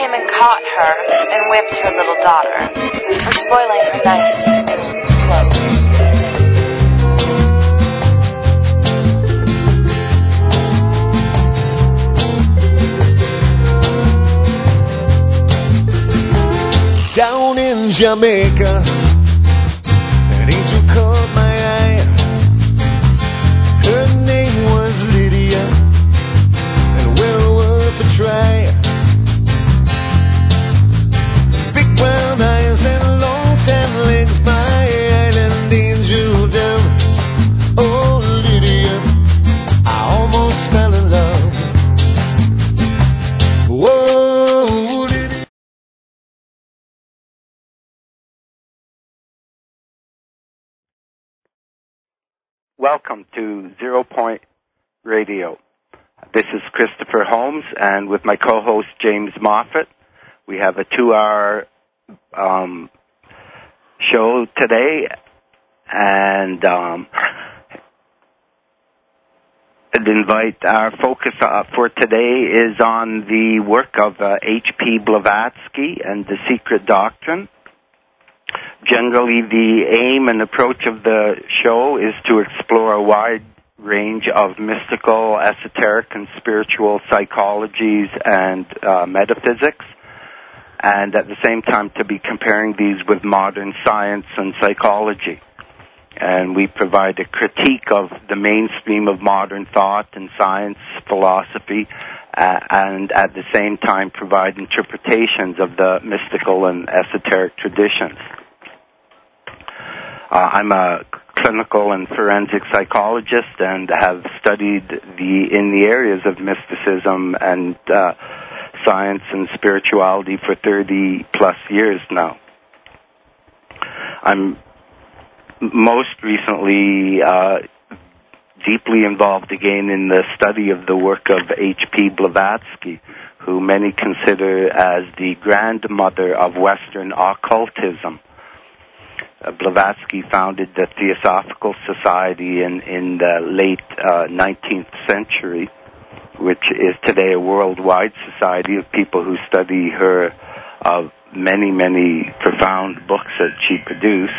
Simon caught her and whipped her little daughter for spoiling her nice new clothes. Down in Jamaica, an angel caught my eye. Her name was Lydia, and well worth a try. Big brown eyes and long tan legs, my island angel dove. Oh Lydia, I almost fell in love. Whoa, Lydia. Welcome to 0 Point Radio. This is Christopher Holmes, and with my co-host James Moffat, we have a 2-hour show today, and I'd invite our focus for today is on the work of H.P. Blavatsky and the Secret Doctrine. Generally, the aim and approach of the show is to explore a wide range of mystical, esoteric, and spiritual psychologies and metaphysics, and at the same time to be comparing these with modern science and psychology. And we provide a critique of the mainstream of modern thought and science, philosophy, and at the same time provide interpretations of the mystical and esoteric traditions. I'm a clinical and forensic psychologist and have studied in the areas of mysticism and science and spirituality for 30 plus years now. I'm most recently deeply involved again in the study of the work of H.P. Blavatsky, who many consider as the grandmother of Western occultism. Blavatsky founded the Theosophical Society in the late 19th century, which is today a worldwide society of people who study her many, many profound books that she produced.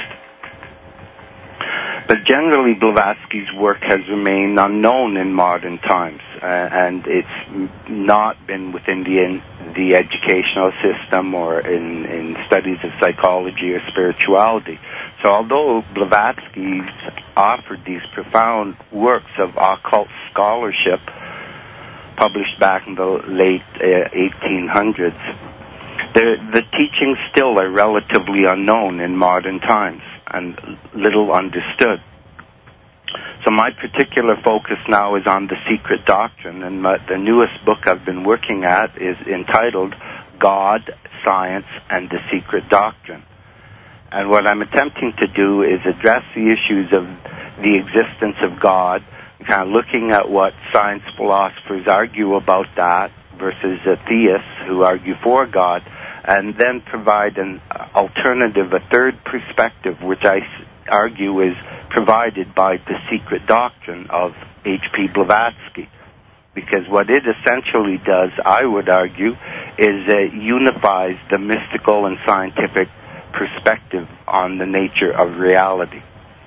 But generally, Blavatsky's work has remained unknown in modern times, and it's not been within the educational system or in studies of psychology or spirituality. So although Blavatsky offered these profound works of occult scholarship published back in the late 1800s, the teachings still are relatively unknown in modern times and little understood. So my particular focus now is on the Secret Doctrine, and the newest book I've been working at is entitled God, Science, and the Secret Doctrine. And what I'm attempting to do is address the issues of the existence of God, kind of looking at what science philosophers argue about that versus theists who argue for God, and then provide an alternative, a third perspective, which I argue is provided by the Secret Doctrine of H.P. Blavatsky. Because what it essentially does, I would argue, is it unifies the mystical and scientific perspective on the nature of reality.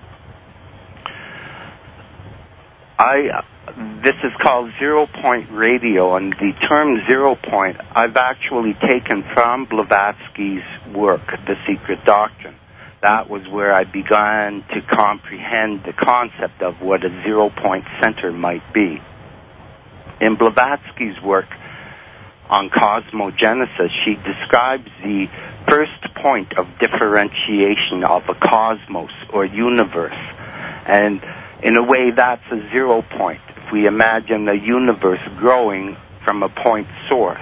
This is called 0 Point Radio, and the term 0 Point I've actually taken from Blavatsky's work, The Secret Doctrine. That was where I began to comprehend the concept of what a 0 point center might be. In Blavatsky's work on cosmogenesis, she describes the first point of differentiation of a cosmos or universe. And in a way, that's a 0 point. If we imagine a universe growing from a point source,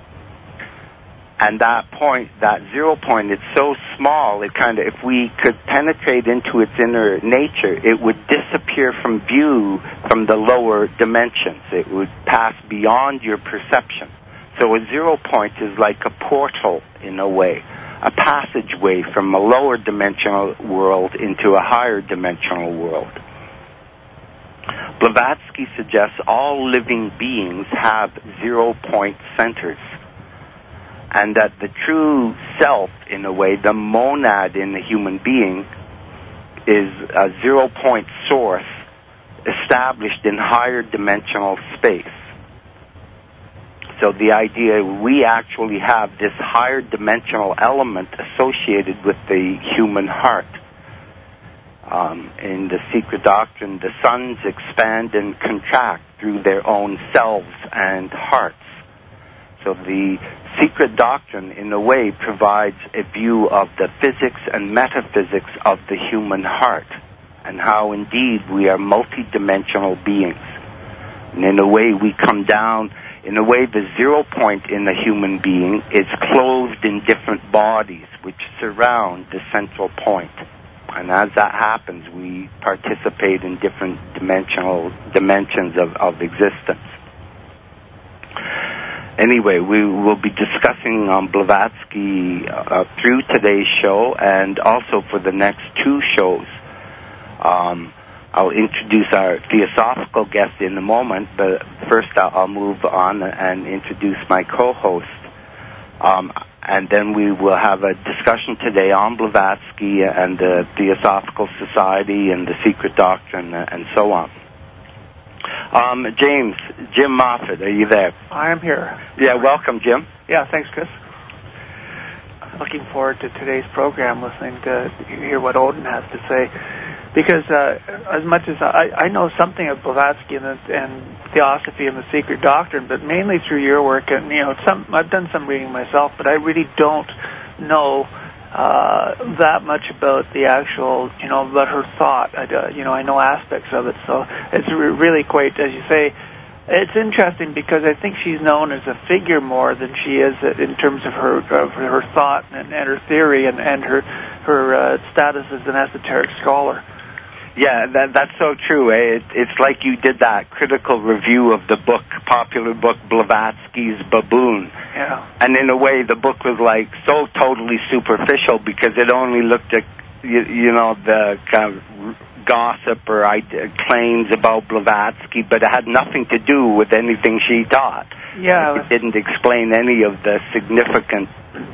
and that point, that 0 point, it's so small, if we could penetrate into its inner nature, it would disappear from view from the lower dimensions. It would pass beyond your perception. So a 0 point is like a portal in a way, a passageway from a lower dimensional world into a higher dimensional world. Blavatsky suggests all living beings have 0 point centers. and that the true self, in a way, the monad in the human being, is a zero-point source established in higher dimensional space. So the idea, we actually have this higher dimensional element associated with the human heart. In the Secret Doctrine, the suns expand and contract through their own selves and hearts. So the Secret Doctrine, in a way, provides a view of the physics and metaphysics of the human heart, and how indeed we are multidimensional beings. And in a way, we come down, in a way, the 0 point in the human being is clothed in different bodies which surround the central point. And as that happens, we participate in different dimensions of existence. Anyway, we will be discussing Blavatsky through today's show, and also for the next 2 shows. I'll introduce our theosophical guest in a moment, but first I'll move on and introduce my co-host. And then we will have a discussion today on Blavatsky and the Theosophical Society and the Secret Doctrine and so on. Jim Moffat, are you there? I am here. Yeah, welcome, Jim. Yeah, thanks, Chris. I'm looking forward to today's program, listening to hear what Odin has to say. Because as much as I know something of Blavatsky and Theosophy and the Secret Doctrine, but mainly through your work, and I've done some reading myself, but I really don't know that much about the actual, about her thought. I know aspects of it, so it's really quite, as you say, it's interesting because I think she's known as a figure more than she is in terms of her thought and her theory and her status as an esoteric scholar. Yeah, that's so true. It's like you did that critical review of the book, popular book, Blavatsky's Baboon. Yeah. And in a way, the book was like so totally superficial because it only looked at, the kind of gossip or claims about Blavatsky, but it had nothing to do with anything she taught. Yeah. It didn't explain any of the significant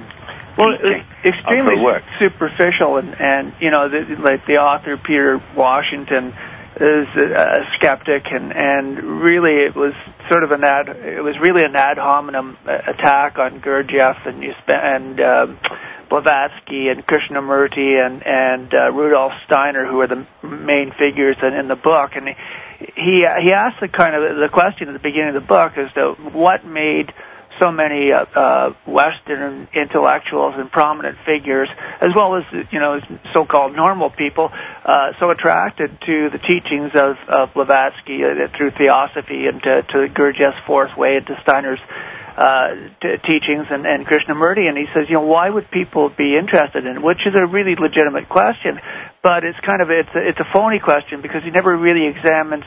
extremely superficial, and like the author Peter Washington is a skeptic, and really it was sort of an ad hominem attack on Gurdjieff and Blavatsky and Krishnamurti and Rudolf Steiner, who are the main figures in the book, and he asked the question at the beginning of the book as to what made so many Western intellectuals and prominent figures, as well as so-called normal people, so attracted to the teachings of Blavatsky through Theosophy and to Gurdjieff's Fourth Way and to Steiner's teachings and Krishnamurti. And he says, why would people be interested in it? Which is a really legitimate question, but it's a phony question because he never really examines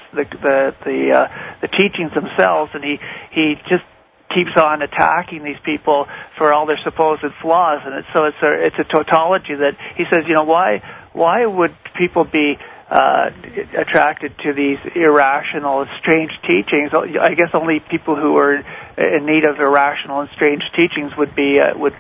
the teachings themselves, and he just keeps on attacking these people for all their supposed flaws, and it's a tautology that he says, why would people be attracted to these irrational, strange teachings? I guess only people who are in need of irrational and strange teachings would be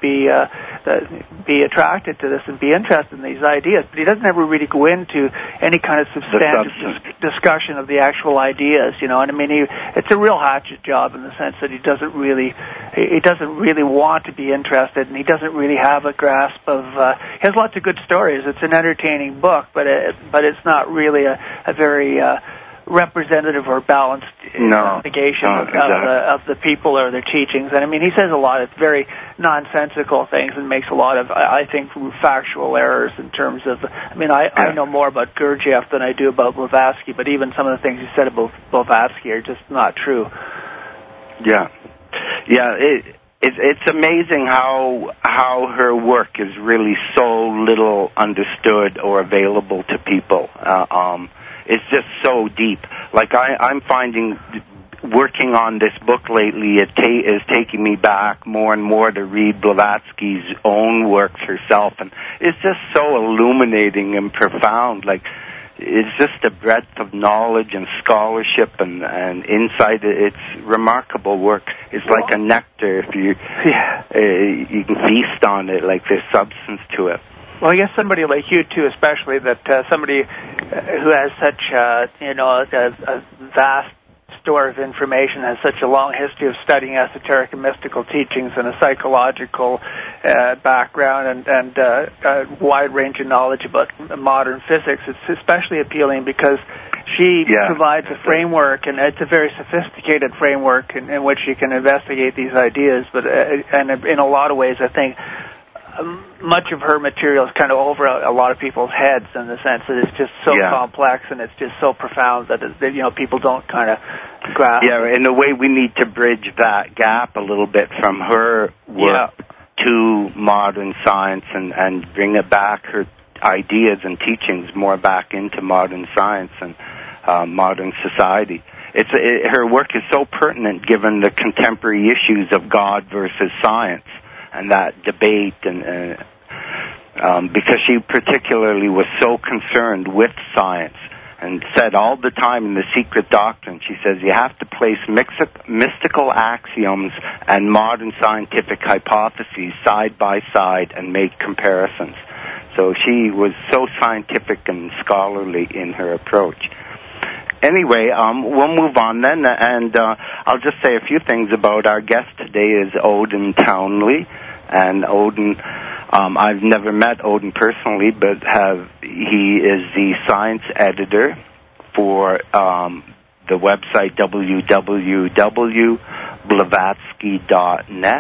attracted to this and be interested in these ideas. But he doesn't ever really go into any kind of substantive discussion of the actual ideas, And I mean, it's a real hatchet job in the sense that he doesn't really want to be interested, and he doesn't really have a grasp of. He has lots of good stories. It's an entertaining book, but it's not really a very representative or balanced investigation of the people or their teachings. And I mean, he says a lot of very nonsensical things and makes a lot of, I think, factual errors in terms of, I know more about Gurdjieff than I do about Blavatsky, but even some of the things he said about Blavatsky are just not true. Yeah. It's amazing how her work is really so little understood or available to people. It's just so deep. Like I'm finding, working on this book lately, it is taking me back more and more to read Blavatsky's own works herself, and it's just so illuminating and profound. Like, is just a breadth of knowledge and scholarship and insight. It's remarkable work. It's like a nectar if you can feast on it, like there's substance to it. Well, I guess somebody like you too, especially that somebody who has such a vast store of information, has such a long history of studying esoteric and mystical teachings and a psychological background and a wide range of knowledge about modern physics. It's especially appealing because she provides a framework, and it's a very sophisticated framework in which you can investigate these ideas. But and in a lot of ways, I think much of her material is kind of over a lot of people's heads in the sense that it's just so complex and it's just so profound that people don't kind of grasp. Yeah, in a way, we need to bridge that gap a little bit from her work to modern science and bring it back, her ideas and teachings more back into modern science and modern society. Her work is so pertinent given the contemporary issues of God versus science and that debate, and because she particularly was so concerned with science and said all the time in The Secret Doctrine, she says you have to place mystical axioms and modern scientific hypotheses side by side and make comparisons. So she was so scientific and scholarly in her approach. Anyway, we'll move on then, and I'll just say a few things about our guest today is Odin Townley. And Odin, I've never met Odin personally, but he is the science editor for the website www.blavatsky.net.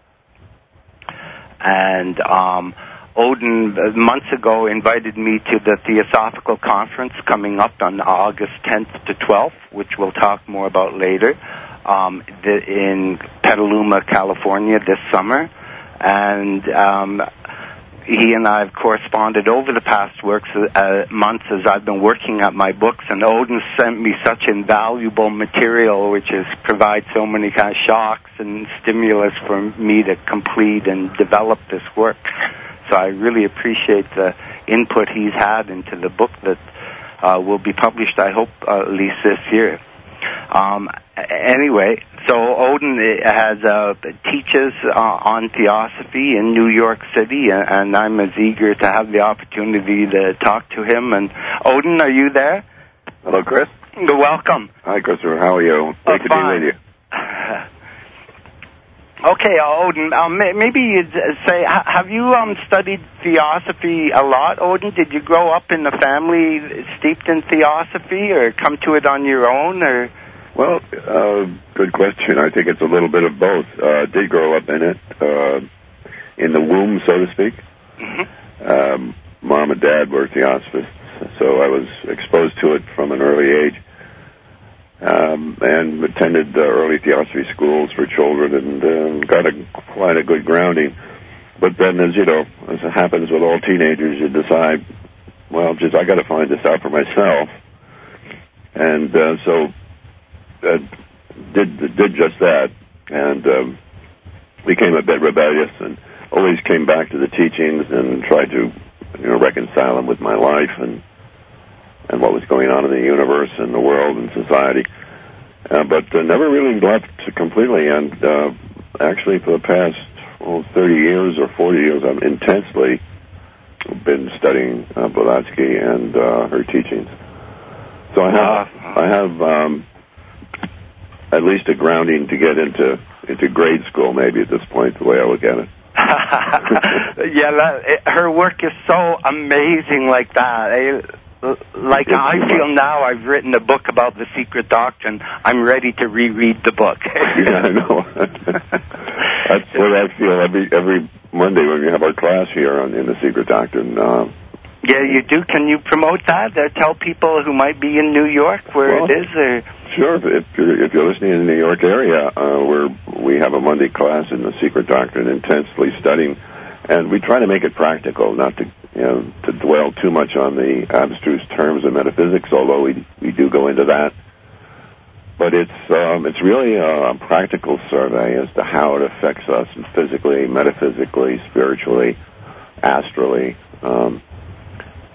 And Odin, months ago, invited me to the Theosophical Conference coming up on August 10th to 12th, which we'll talk more about later, in Petaluma, California this summer. And he and I have corresponded over the past months as I've been working at my books, and Odin sent me such invaluable material, which has provided so many kind of shocks and stimulus for me to complete and develop this work. So I really appreciate the input he's had into the book that will be published, I hope, at least this year. Anyway, so Odin teaches on theosophy in New York City, and I'm as eager to have the opportunity to talk to him. And Odin, are you there? Hello, Chris. Welcome. Hi, Christopher. How are you? Great to be with you. Okay, Odin, maybe you'd say, have you studied theosophy a lot, Odin? Did you grow up in a family steeped in theosophy, or come to it on your own, or? Well, good question. I think it's a little bit of both. Did grow up in it, in the womb, so to speak. Mm-hmm. Mom and Dad were theosophists, so I was exposed to it from an early age. And attended early theosophy schools for children and got quite a good grounding. But then, as you know, as it happens with all teenagers, you decide, well, I got to find this out for myself. And so did just that, and became a bit rebellious, and always came back to the teachings and tried to reconcile them with my life and what was going on in the universe and the world and society. But never really left completely, and actually for the past 30 years or 40 years, I've intensely been studying Blavatsky and her teachings. So I have at least a grounding to get into grade school, maybe at this point, the way I look at it. Her work is so amazing like that. I feel now I've written a book about The Secret Doctrine. I'm ready to reread the book. Yeah, I know. That's what I feel every Monday when we have our class here in The Secret Doctrine. Yeah, you do. Can you promote that? Tell people who might be in New York where it is? Or? Sure. If you're listening in the New York area, we have a Monday class in The Secret Doctrine, intensely studying, and we try to make it practical, not to dwell too much on the abstruse terms of metaphysics, although we do go into that. But it's really a practical survey as to how it affects us physically, metaphysically, spiritually, astrally.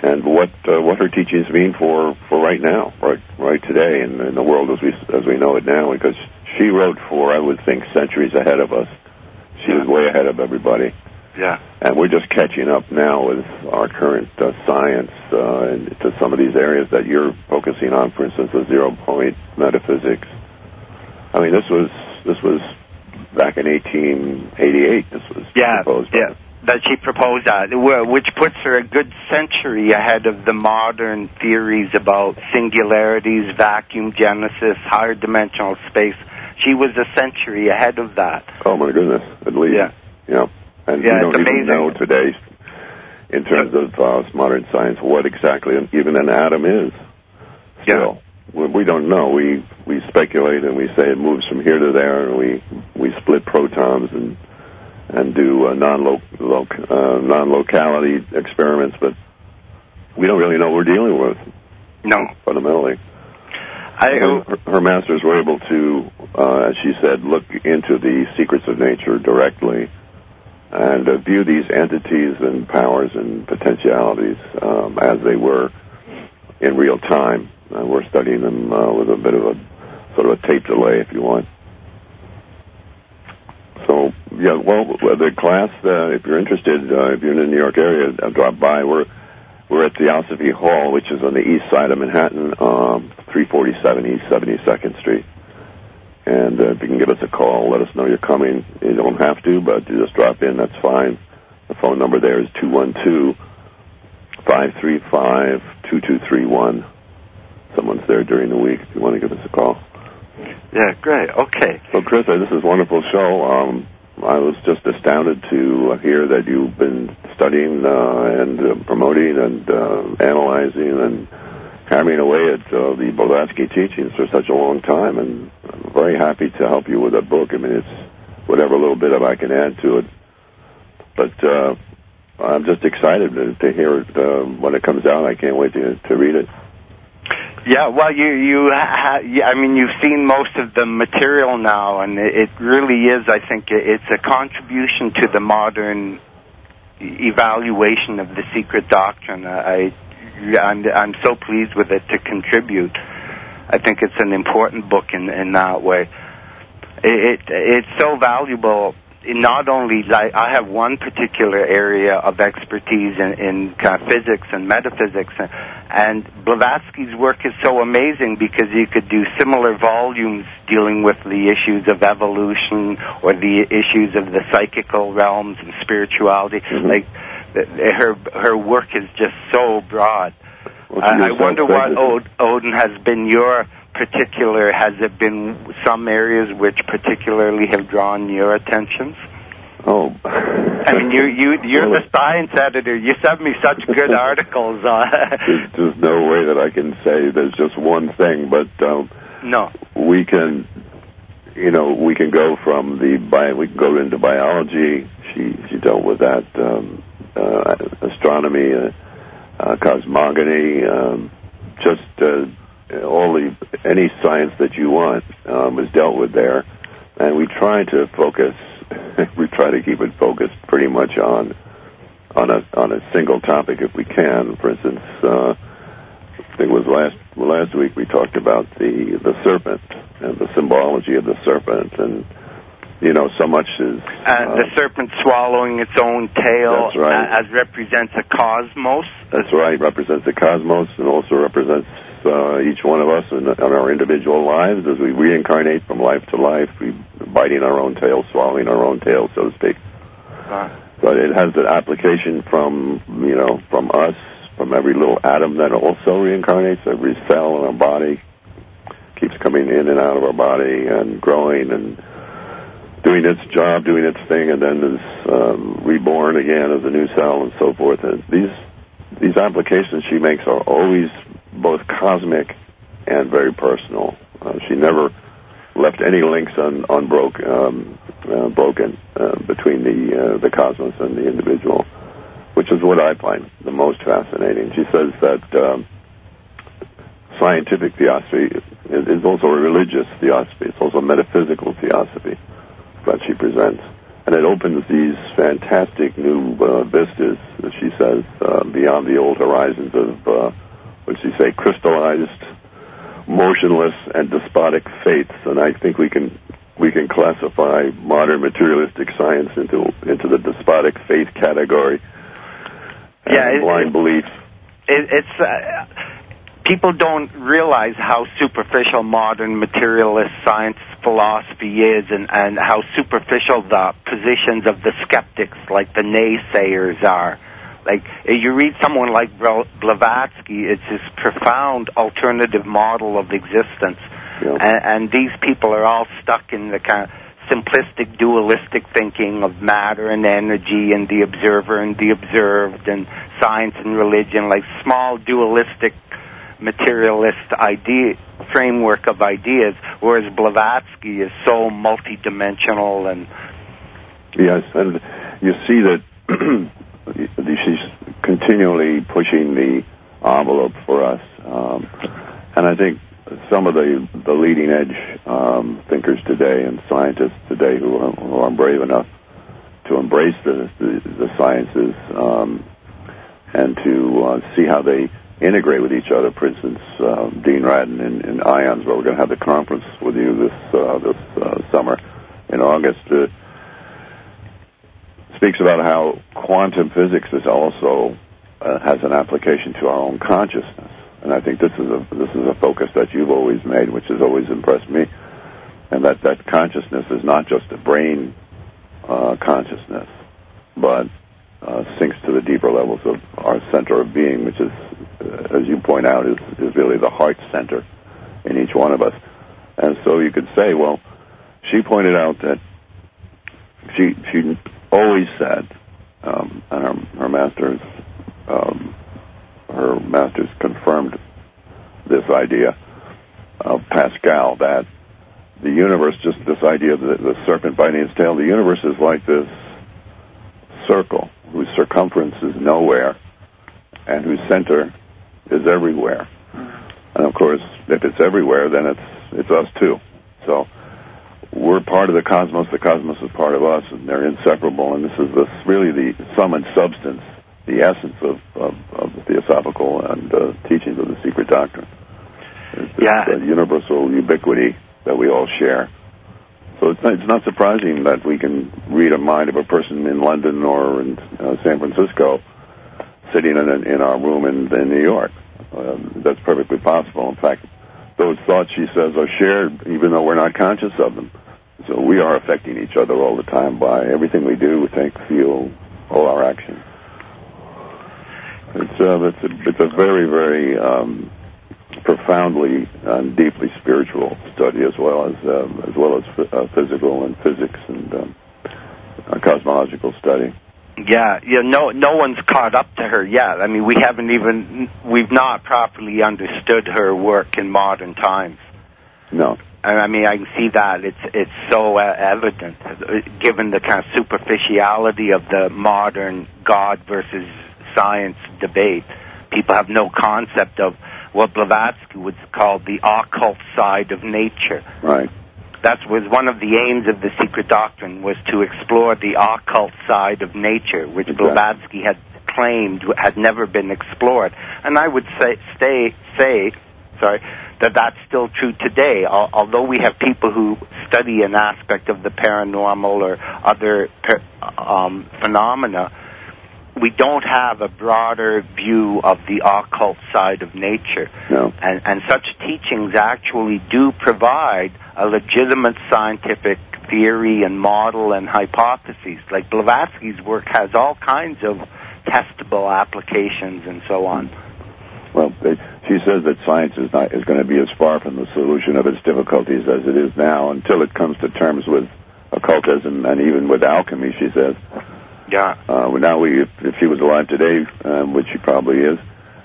and what her teachings mean for right now, right today, in the world as we know it now. Because she wrote for, I would think, centuries ahead of us. She was way ahead of everybody. Yeah. And we're just catching up now with our current science to some of these areas that you're focusing on. For instance, the 0-point metaphysics. I mean, this was back in 1888. This was proposed. Yeah. That she proposed that, which puts her a good century ahead of the modern theories about singularities, vacuum genesis, higher dimensional space. She was a century ahead of that. Oh my goodness, at least. Yeah. And we don't even know today, in terms of modern science, what exactly even an atom is. Still, we don't know. We speculate and we say it moves from here to there, and we split protons and do non-locality experiments, but we don't really know what we're dealing with. No, fundamentally. Her masters were able to, as she said, look into the secrets of nature directly and view these entities and powers and potentialities as they were in real time. We're studying them with a bit of a sort of a tape delay, if you want. So, the class, if you're interested, if you're in the New York area, drop by. We're at Theosophy Hall, which is on the east side of Manhattan, 347 East 72nd Street. And if you can give us a call, let us know you're coming. You don't have to, but you just drop in, that's fine. The phone number there is 212-535-2231. Someone's there during the week if you want to give us a call. Yeah, great. Okay. So, Chris, this is a wonderful show. I was just astounded to hear that you've been studying and promoting and analyzing and hammering away at the Blavatsky teachings for such a long time, and I'm very happy to help you with that book. I mean, it's whatever little bit I can add to it. But I'm just excited to hear it when it comes out. I can't wait to read it. Yeah, well, you've seen most of the material now, and it really is, I think, it's a contribution to the modern evaluation of the secret doctrine. I'm so pleased with it to contribute. I think it's an important book in that way. It's so valuable. Not only, like, I have one particular area of expertise in kind of physics and metaphysics, and Blavatsky's work is so amazing because you could do similar volumes dealing with the issues of evolution or the issues of the psychical realms and spirituality. Mm-hmm. Like, her work is just so broad. I wonder what, Odin, has been your particular, has it been some areas which particularly have drawn your attentions? Oh. I mean, you're the science editor. You send me such good articles. There's no way that I can say there's just one thing, but no. We can go from we can go into biology. She dealt with that, astronomy, cosmogony, any science that you want was dealt with there, and we try to focus. We try to keep it focused pretty much on a single topic if we can. For instance, I think it was last week we talked about the serpent and the symbology of the serpent, and so much is the serpent swallowing its own tail. That's right. As represents a cosmos. That's right, represents the cosmos, and also represents each one of us in our individual lives as we reincarnate from life to life, we biting our own tail, swallowing our own tail, so to speak. But it has an application from us, from every little atom that also reincarnates, every cell in our body keeps coming in and out of our body and growing and doing its job, doing its thing, and then is reborn again as a new cell and so forth. And these applications she makes are always both cosmic and very personal. She never left any links broken between the cosmos and the individual, which is what I find the most fascinating. She says that scientific theosophy is also a religious theosophy. It's also a metaphysical theosophy that she presents. And it opens these fantastic new vistas, as she says, beyond the old horizons of, what she say, crystallized, motionless, and despotic faiths. And I think we can classify modern materialistic science into the despotic faith category. And blind belief. People don't realize how superficial modern materialist science philosophy is, and how superficial the positions of the skeptics, like the naysayers, are. Like, you read someone like Blavatsky, it's this profound alternative model of existence. Yeah. And these people are all stuck in the kind of simplistic, dualistic thinking of matter and energy and the observer and the observed and science and religion, like small dualistic materialist framework of ideas, whereas Blavatsky is so multidimensional. And yes, and you see that she's continually pushing the envelope for us, and I think some of the leading edge thinkers today and scientists today who are brave enough to embrace the sciences and to see how they integrate with each other. For instance, Dean Radin in IONS, where we're going to have the conference with you this summer in August, speaks about how quantum physics is also has an application to our own consciousness. And I think this is a focus that you've always made, which has always impressed me, and that consciousness is not just a brain consciousness, but sinks to the deeper levels of our center of being, which is, as you point out, is really the heart center in each one of us. And so you could say, well, she pointed out that she always said, and her masters confirmed this idea of Pascal, that the universe, just this idea of the serpent biting its tail, the universe is like this circle whose circumference is nowhere and whose center is everywhere. And of course, if it's everywhere, then it's us too. So we're part of the cosmos is part of us, and they're inseparable, and this is really the sum and substance, the essence of the theosophical and teachings of the secret doctrine. It's the universal ubiquity that we all share. So it's not surprising that we can read a mind of a person in London or in San Francisco sitting in our room in New York. That's perfectly possible. In fact, those thoughts, she says, are shared even though we're not conscious of them. So we are affecting each other all the time by everything we do, think, feel, all our actions. It's a very, very profoundly and deeply spiritual study, as well as physical and physics and cosmological study. Yeah, no one's caught up to her yet. I mean, we've not properly understood her work in modern times. No. And I mean, I can see that it's so evident, given the kind of superficiality of the modern God versus science debate. People have no concept of what Blavatsky would call the occult side of nature. Right. That was one of the aims of the secret doctrine, was to explore the occult side of nature, which Blavatsky had claimed had never been explored. And I would say that that's still true today. Although we have people who study an aspect of the paranormal or other phenomena, we don't have a broader view of the occult side of nature. No. And such teachings actually do provide a legitimate scientific theory and model and hypotheses. Like Blavatsky's work has all kinds of testable applications and so on. Well, she says that science is going to be as far from the solution of its difficulties as it is now, until it comes to terms with occultism and even with alchemy, she says. Yeah. Now if she was alive today, which she probably is,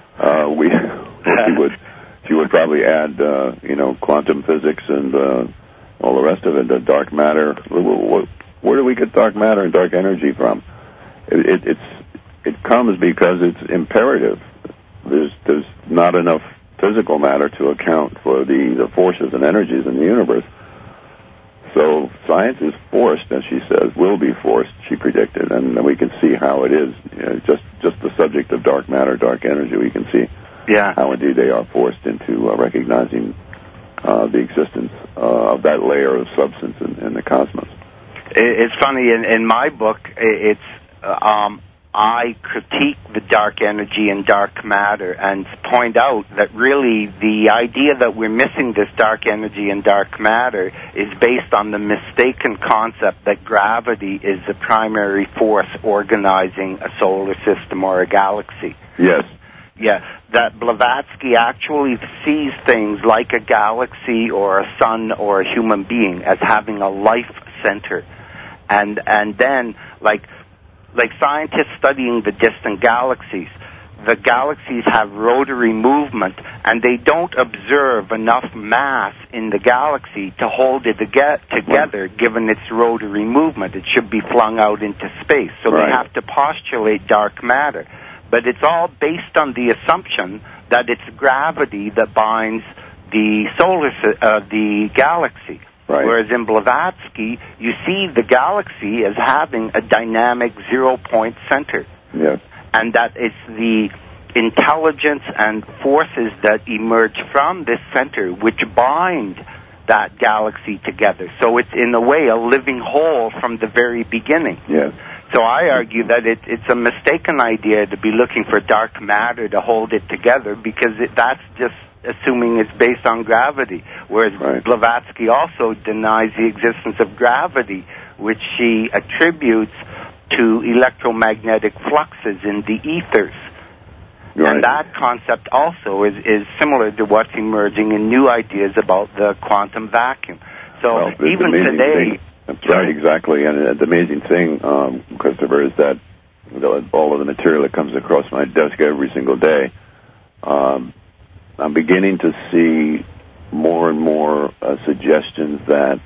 she would probably add, quantum physics and all the rest of it, the dark matter. Where do we get dark matter and dark energy from? It comes because it's imperative. There's not enough physical matter to account for the forces and energies in the universe. So science is forced, as she says, will be forced, she predicted, and we can see how it is. Just the subject of dark matter, dark energy, we can see how indeed they are forced into recognizing the existence of that layer of substance in the cosmos. It's funny, in my book, I critique the dark energy and dark matter and point out that really the idea that we're missing this dark energy and dark matter is based on the mistaken concept that gravity is the primary force organizing a solar system or a galaxy. Yes. Yeah, that Blavatsky actually sees things like a galaxy or a sun or a human being as having a life center. And then, like scientists studying the distant galaxies, the galaxies have rotary movement, and they don't observe enough mass in the galaxy to hold it together, given its rotary movement. It should be flung out into space. So they have to postulate dark matter. But it's all based on the assumption that it's gravity that binds the galaxy. Right. Whereas in Blavatsky, you see the galaxy as having a dynamic zero-point center. Yes. And that it's the intelligence and forces that emerge from this center which bind that galaxy together. So it's, in a way, a living whole from the very beginning. Yes. So I argue that it's a mistaken idea to be looking for dark matter to hold it together, because that's just assuming it's based on gravity, whereas Blavatsky also denies the existence of gravity, which she attributes to electromagnetic fluxes in the ethers. Right. And that concept also is similar to what's emerging in new ideas about the quantum vacuum. So even today... That's right, exactly. And the amazing thing, Christopher, is that all of the material that comes across my desk every single day, I'm beginning to see more and more suggestions that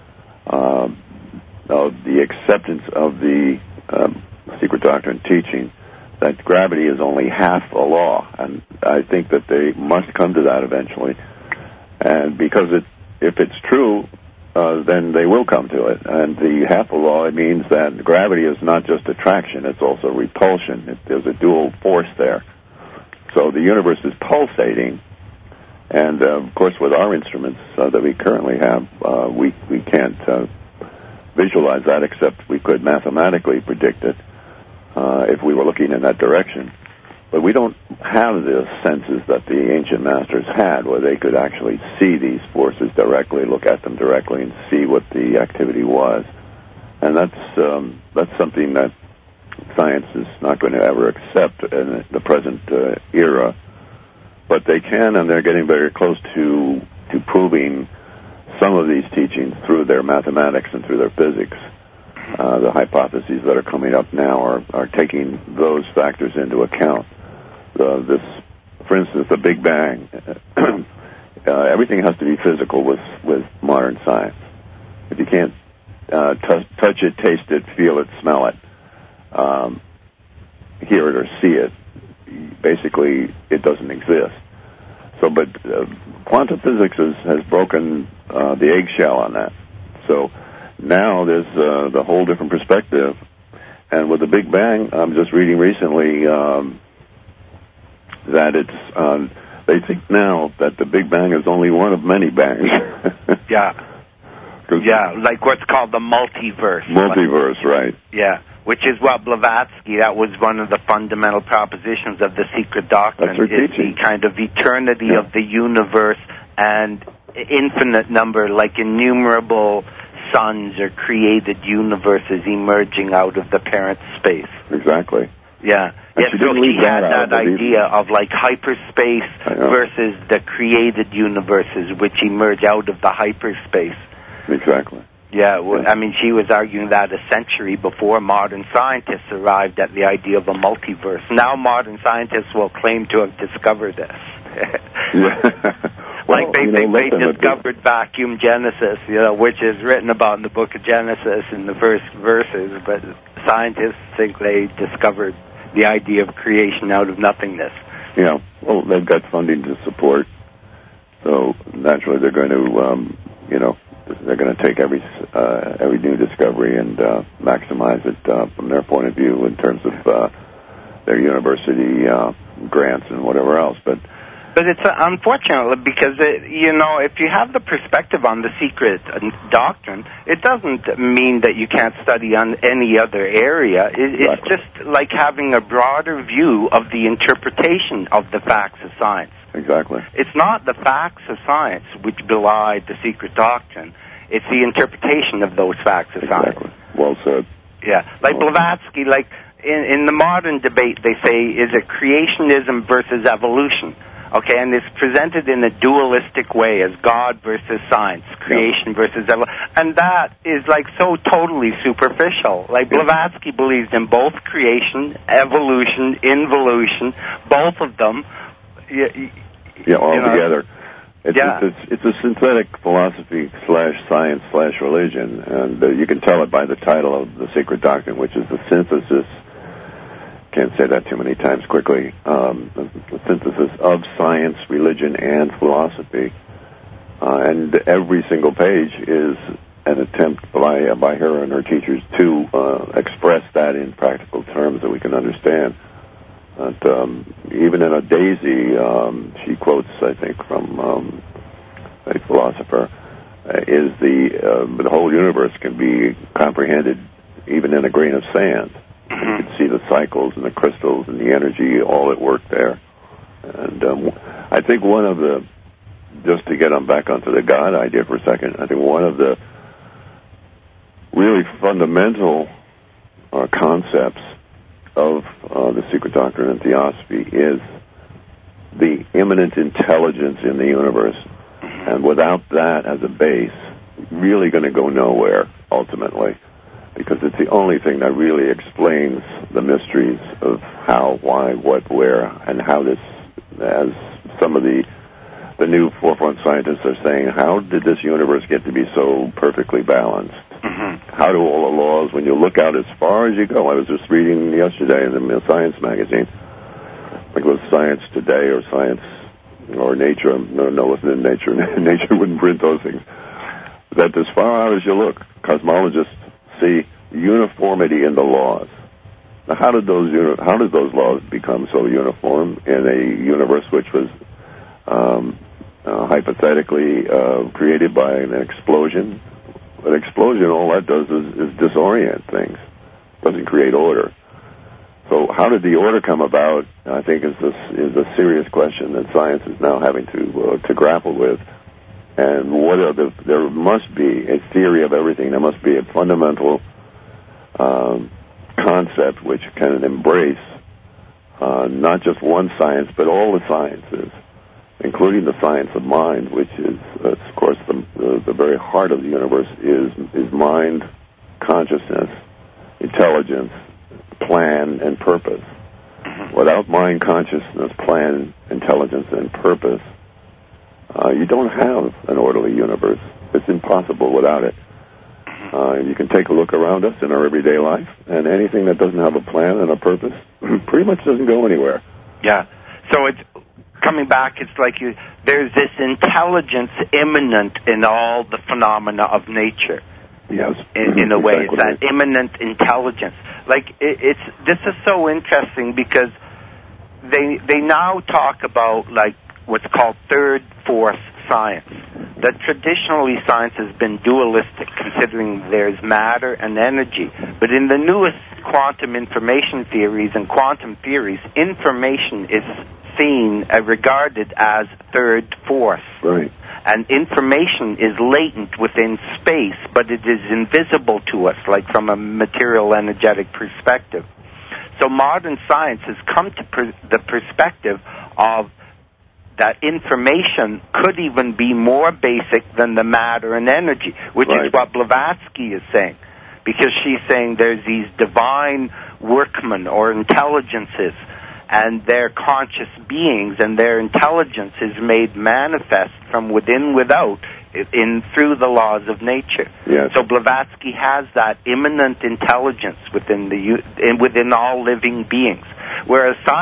the acceptance of the secret doctrine teaching that gravity is only half a law, and I think that they must come to that eventually. And because if it's true, then they will come to it. And the half a law, it means that gravity is not just attraction, it's also repulsion. There's a dual force there. So the universe is pulsating, and of course with our instruments that we currently have, we can't visualize that, except we could mathematically predict it if we were looking in that direction. But we don't have the senses that the ancient masters had, where they could actually see these forces directly, look at them directly, and see what the activity was. And that's something that science is not going to ever accept in the present era. But they can, and they're getting very close to proving some of these teachings through their mathematics and through their physics. The hypotheses that are coming up now are taking those factors into account. For instance, the Big Bang. Everything has to be physical with modern science. If you can't touch it, taste it, feel it, smell it, hear it or see it, basically it doesn't exist. So, but quantum physics has broken the eggshell on that. So now there's the whole different perspective. And with the Big Bang, I'm just reading recently that it's they think now that the Big Bang is only one of many bangs. Yeah, like what's called the multiverse. Multiverse, right. Yeah, which is what Blavatsky, that was one of the fundamental propositions of the secret doctrine. That's her teaching. The kind of eternity of the universe and infinite number, like innumerable suns or created universes emerging out of the parent space. Exactly. Yeah. And so he had that idea of like hyperspace versus the created universes which emerge out of the hyperspace. Exactly. Yeah, I mean, she was arguing that a century before modern scientists arrived at the idea of a multiverse. Now modern scientists will claim to have discovered this. Like they discovered vacuum genesis, which is written about in the book of Genesis in the first verses, but scientists think they discovered the idea of creation out of nothingness. Yeah, well, they've got funding to support, so naturally they're going to, they're going to take every new discovery and maximize it from their point of view in terms of their university grants and whatever else. But it's unfortunate because, if you have the perspective on the secret doctrine, it doesn't mean that you can't study on any other area. It's just like having a broader view of the interpretation of the facts of science. Exactly. It's not the facts of science which belie the secret doctrine. It's the interpretation of those facts of science. Exactly. Well said. Yeah. Like Blavatsky, like in the modern debate, they say, is it creationism versus evolution? Okay, and it's presented in a dualistic way as God versus science, creation versus evolution. And that is like so totally superficial. Like Blavatsky believes in both creation, evolution, involution, both of them. All together. It's a synthetic philosophy / science / religion, and you can tell it by the title of the Secret Doctrine, which is the synthesis. Can't say that too many times quickly. The synthesis of science, religion, and philosophy, and every single page is an attempt by her and her teachers to express that in practical terms that we can understand. And even in a daisy, she quotes, I think, from a philosopher, is the whole universe can be comprehended even in a grain of sand. You can see the cycles and the crystals and the energy all at work there. And I think one of the, just to get back onto the God idea for a second, I think one of the really fundamental concepts of the Secret Doctrine and Theosophy is the immanent intelligence in the universe. And without that as a base, really going to go nowhere, ultimately, because it's the only thing that really explains the mysteries of how, why, what, where, and how this, as some of the new forefront scientists are saying, how did this universe get to be so perfectly balanced? How do all the laws, when you look out as far as you go, I was just reading yesterday in the Science magazine, I think it was Science Today or Science or Nature, no, it wasn't in Nature, Nature wouldn't print those things, that as far out as you look, cosmologists see uniformity in the laws. Now, how did those laws become so uniform in a universe which was hypothetically created by an explosion? An explosion, all that does is disorient things. It doesn't create order. So how did the order come about, I think, is a serious question that science is now having to grapple with. And there must be a theory of everything. There must be a fundamental concept which can embrace not just one science, but all the sciences, including the science of mind, which is, of course, the very heart of the universe is mind, consciousness, intelligence, plan, and purpose. Without mind, consciousness, plan, intelligence, and purpose, you don't have an orderly universe. It's impossible without it. You can take a look around us in our everyday life, and anything that doesn't have a plan and a purpose pretty much doesn't go anywhere. Yeah. So it's coming back. It's like there's this intelligence immanent in all the phenomena of nature. Yes. In a way, exactly. It's that immanent intelligence. Like this is so interesting because they now talk about like what's called third, fourth science. That traditionally science has been dualistic, considering there's matter and energy. But in the newest quantum information theories and quantum theories, information is seen and regarded as third, fourth. Right. And information is latent within space, but it is invisible to us, like from a material energetic perspective. So modern science has come to the perspective of that information could even be more basic than the matter and energy, which is what Blavatsky is saying. Because she's saying there's these divine workmen or intelligences, and they're conscious beings, and their intelligence is made manifest from within, without, through the laws of nature. Yes. So Blavatsky has that immanent intelligence within all living beings, whereas science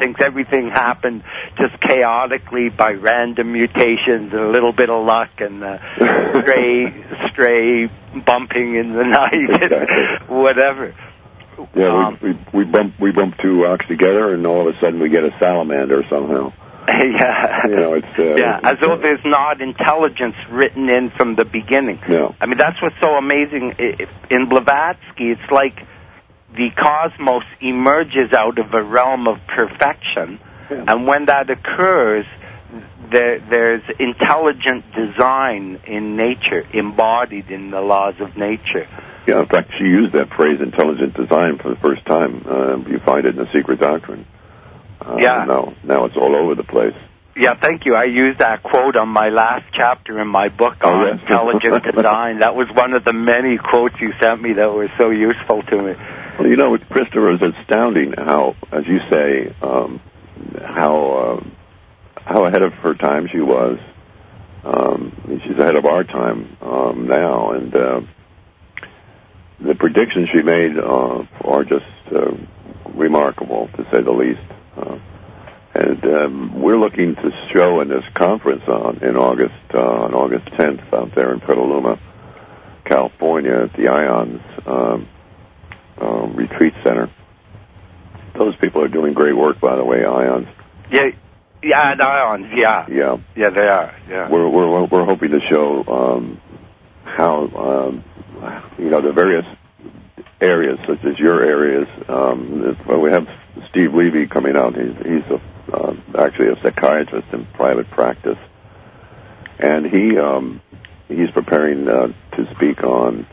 thinks everything happened just chaotically by random mutations and a little bit of luck and stray bumping in the night and whatever. Yeah, we bump two rocks together, and all of a sudden we get a salamander somehow. Yeah. You know, it's as though there's not intelligence written in from the beginning. No. I mean, that's what's so amazing. In Blavatsky, it's like the cosmos emerges out of a realm of perfection, and when that occurs, there's intelligent design in nature, embodied in the laws of nature. Yeah, in fact, she used that phrase, intelligent design, for the first time. You find it in The Secret Doctrine. Now it's all over the place. Yeah, thank you. I used that quote on my last chapter in my book on intelligent design. That was one of the many quotes you sent me that were so useful to me. Well, you know, Christopher, it's astounding how, as you say, how ahead of her time she was. She's ahead of our time now, and the predictions she made are just remarkable, to say the least. And we're looking to show in this conference on August 10th out there in Petaluma, California, at the IONS Retreat Center. Those people are doing great work, by the way, IONS. Yeah, at IONS, yeah. Yeah, they are, yeah. We're hoping to show how, the various areas, such as your areas. We have Steve Levy coming out. He's actually a psychiatrist in private practice, and he's preparing to speak on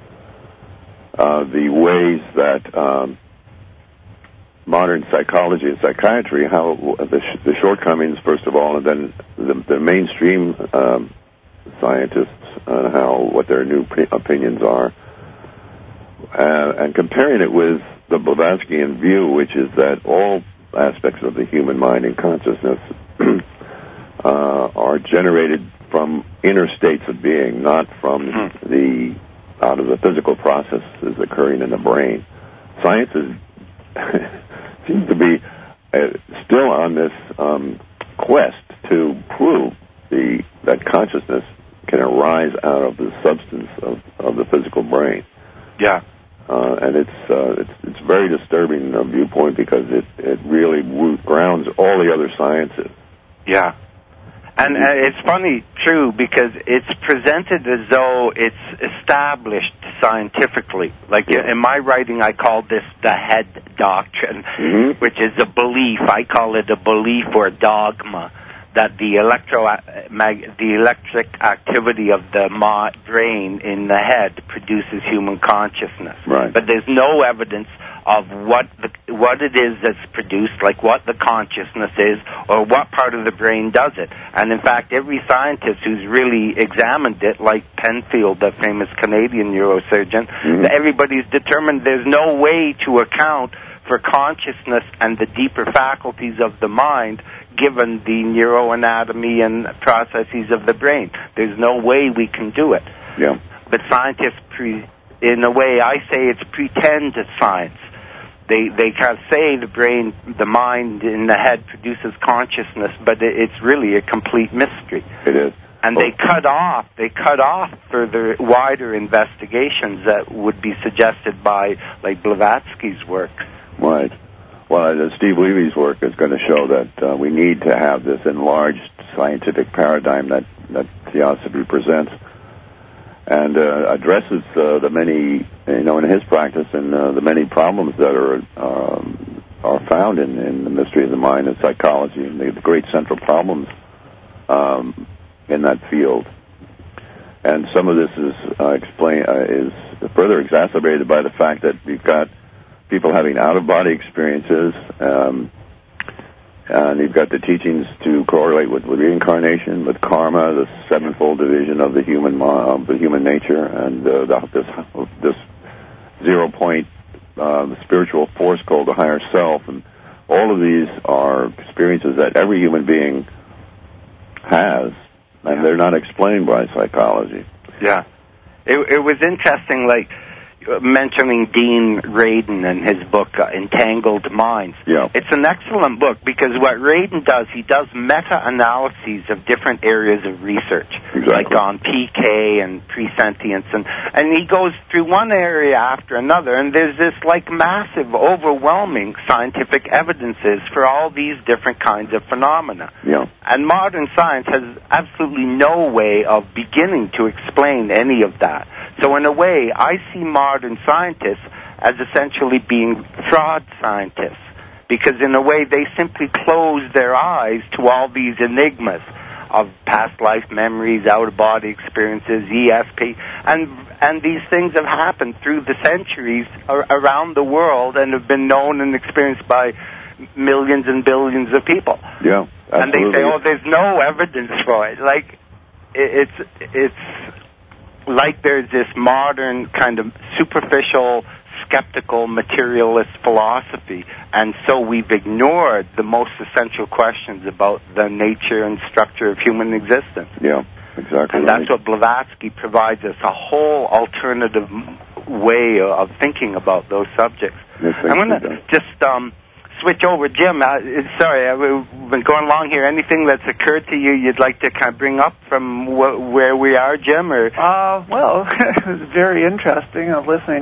the ways that modern psychology and psychiatry, how the shortcomings, first of all, and then the mainstream scientists, what their new opinions are, and comparing it with the Blavatskyan view, which is that all aspects of the human mind and consciousness are generated from inner states of being, not from out of the physical processes occurring in the brain. Science seems to be still on this quest to prove that consciousness can arise out of the substance of the physical brain. Yeah. And it's very disturbing viewpoint, because it really grounds all the other sciences. Yeah. And it's funny, true, because it's presented as though it's established scientifically. Like in my writing, I call this the head doctrine, which is a belief. I call it a belief or dogma that the electric activity of the brain in the head produces human consciousness. Right. But there's no evidence of what it is that's produced, like what the consciousness is, or what part of the brain does it. And in fact, every scientist who's really examined it, like Penfield, the famous Canadian neurosurgeon, everybody's determined there's no way to account for consciousness and the deeper faculties of the mind given the neuroanatomy and processes of the brain. There's no way we can do it. Yeah. But scientists, in a way, I say it's pretend science. They can't say the mind in the head produces consciousness, but it's really a complete mystery. It is. And they cut off further, wider investigations that would be suggested by, like, Blavatsky's work. Right. Well, Steve Levy's work is going to show that we need to have this enlarged scientific paradigm that Theosophy presents, and addresses the many, in his practice, and the many problems that are found in the mystery of the mind and psychology, and the great central problems in that field. And some of this is further exacerbated by the fact that we've got people having out-of-body experiences, and you've got the teachings to correlate with reincarnation, with karma, the sevenfold division of the human nature, and this 0 point spiritual force called the higher self, and all of these are experiences that every human being has, and they're not explained by psychology. Yeah, it was interesting, like. mentioning Dean Radin and his book Entangled Minds. Yeah. It's an excellent book because what Radin does, he does meta-analyses of different areas of research, like on PK and presentience, and he goes through one area after another, and there's this like massive, overwhelming scientific evidences for all these different kinds of phenomena. Yeah. And modern science has absolutely no way of beginning to explain any of that. So in a way, I see modern scientists as essentially being fraud scientists, because in a way they simply close their eyes to all these enigmas of past life memories, out-of-body experiences, ESP, and these things have happened through the centuries around the world and have been known and experienced by millions and billions of people. Yeah, absolutely. And they say, oh, there's no evidence for it. Like, it's like there's this modern kind of superficial, skeptical, materialist philosophy, and so we've ignored the most essential questions about the nature and structure of human existence. Yeah, exactly. And that's what Blavatsky provides us, a whole alternative way of thinking about those subjects. Yes, I'm going to just switch over. Jim, sorry, we've been going along here. Anything that's occurred to you you'd like to kind of bring up from where we are, Jim? Or well, it was very interesting listening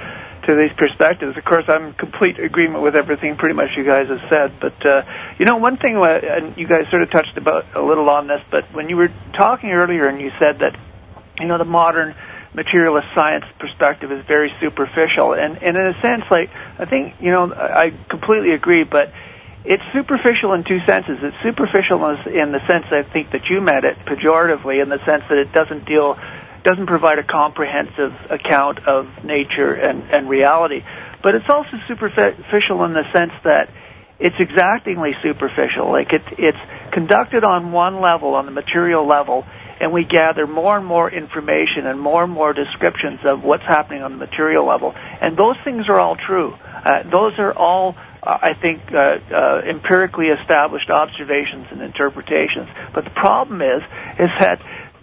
to these perspectives. Of course, I'm in complete agreement with everything pretty much you guys have said. But, one thing, and you guys sort of touched about a little on this, but when you were talking earlier and you said that, the modern materialist science perspective is very superficial. And in a sense, like, I think, I completely agree, but it's superficial in two senses. It's superficial in the sense, I think, that you meant it pejoratively, in the sense that it doesn't provide a comprehensive account of nature and reality. But it's also superficial in the sense that it's exactingly superficial. Like it's conducted on one level, on the material level, and we gather more and more information and more descriptions of what's happening on the material level. And those things are all true. Those are all, I think, empirically established observations and interpretations. But the problem is that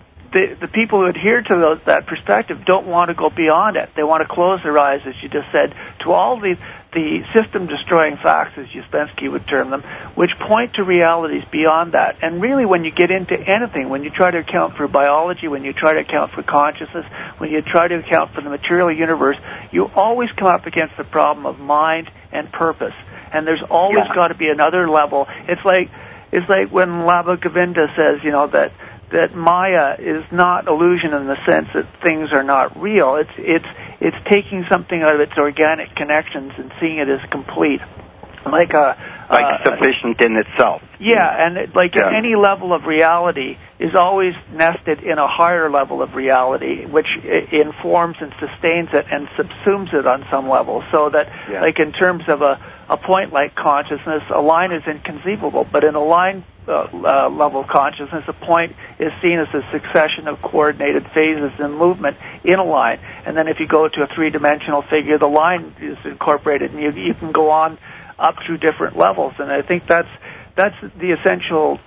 the people who adhere to that perspective don't want to go beyond it. They want to close their eyes, as you just said, to all the system-destroying facts, as Ouspensky would term them, which point to realities beyond that. And really, when you get into anything, when you try to account for biology, when you try to account for consciousness, when you try to account for the material universe, you always come up against the problem of mind and purpose. And there's always got to be another level. It's like when Lama Govinda says, that Maya is not illusion in the sense that things are not real. It's taking something out of its organic connections and seeing it as complete, like sufficient in itself. Yeah, and any level of reality is always nested in a higher level of reality, which informs and sustains it and subsumes it on some level. So that, like in terms of a point like consciousness, a line is inconceivable, but in a line level of consciousness, a point is seen as a succession of coordinated phases in movement in a line. And then if you go to a three-dimensional figure, the line is incorporated, and you can go on up through different levels. And I think that's the essential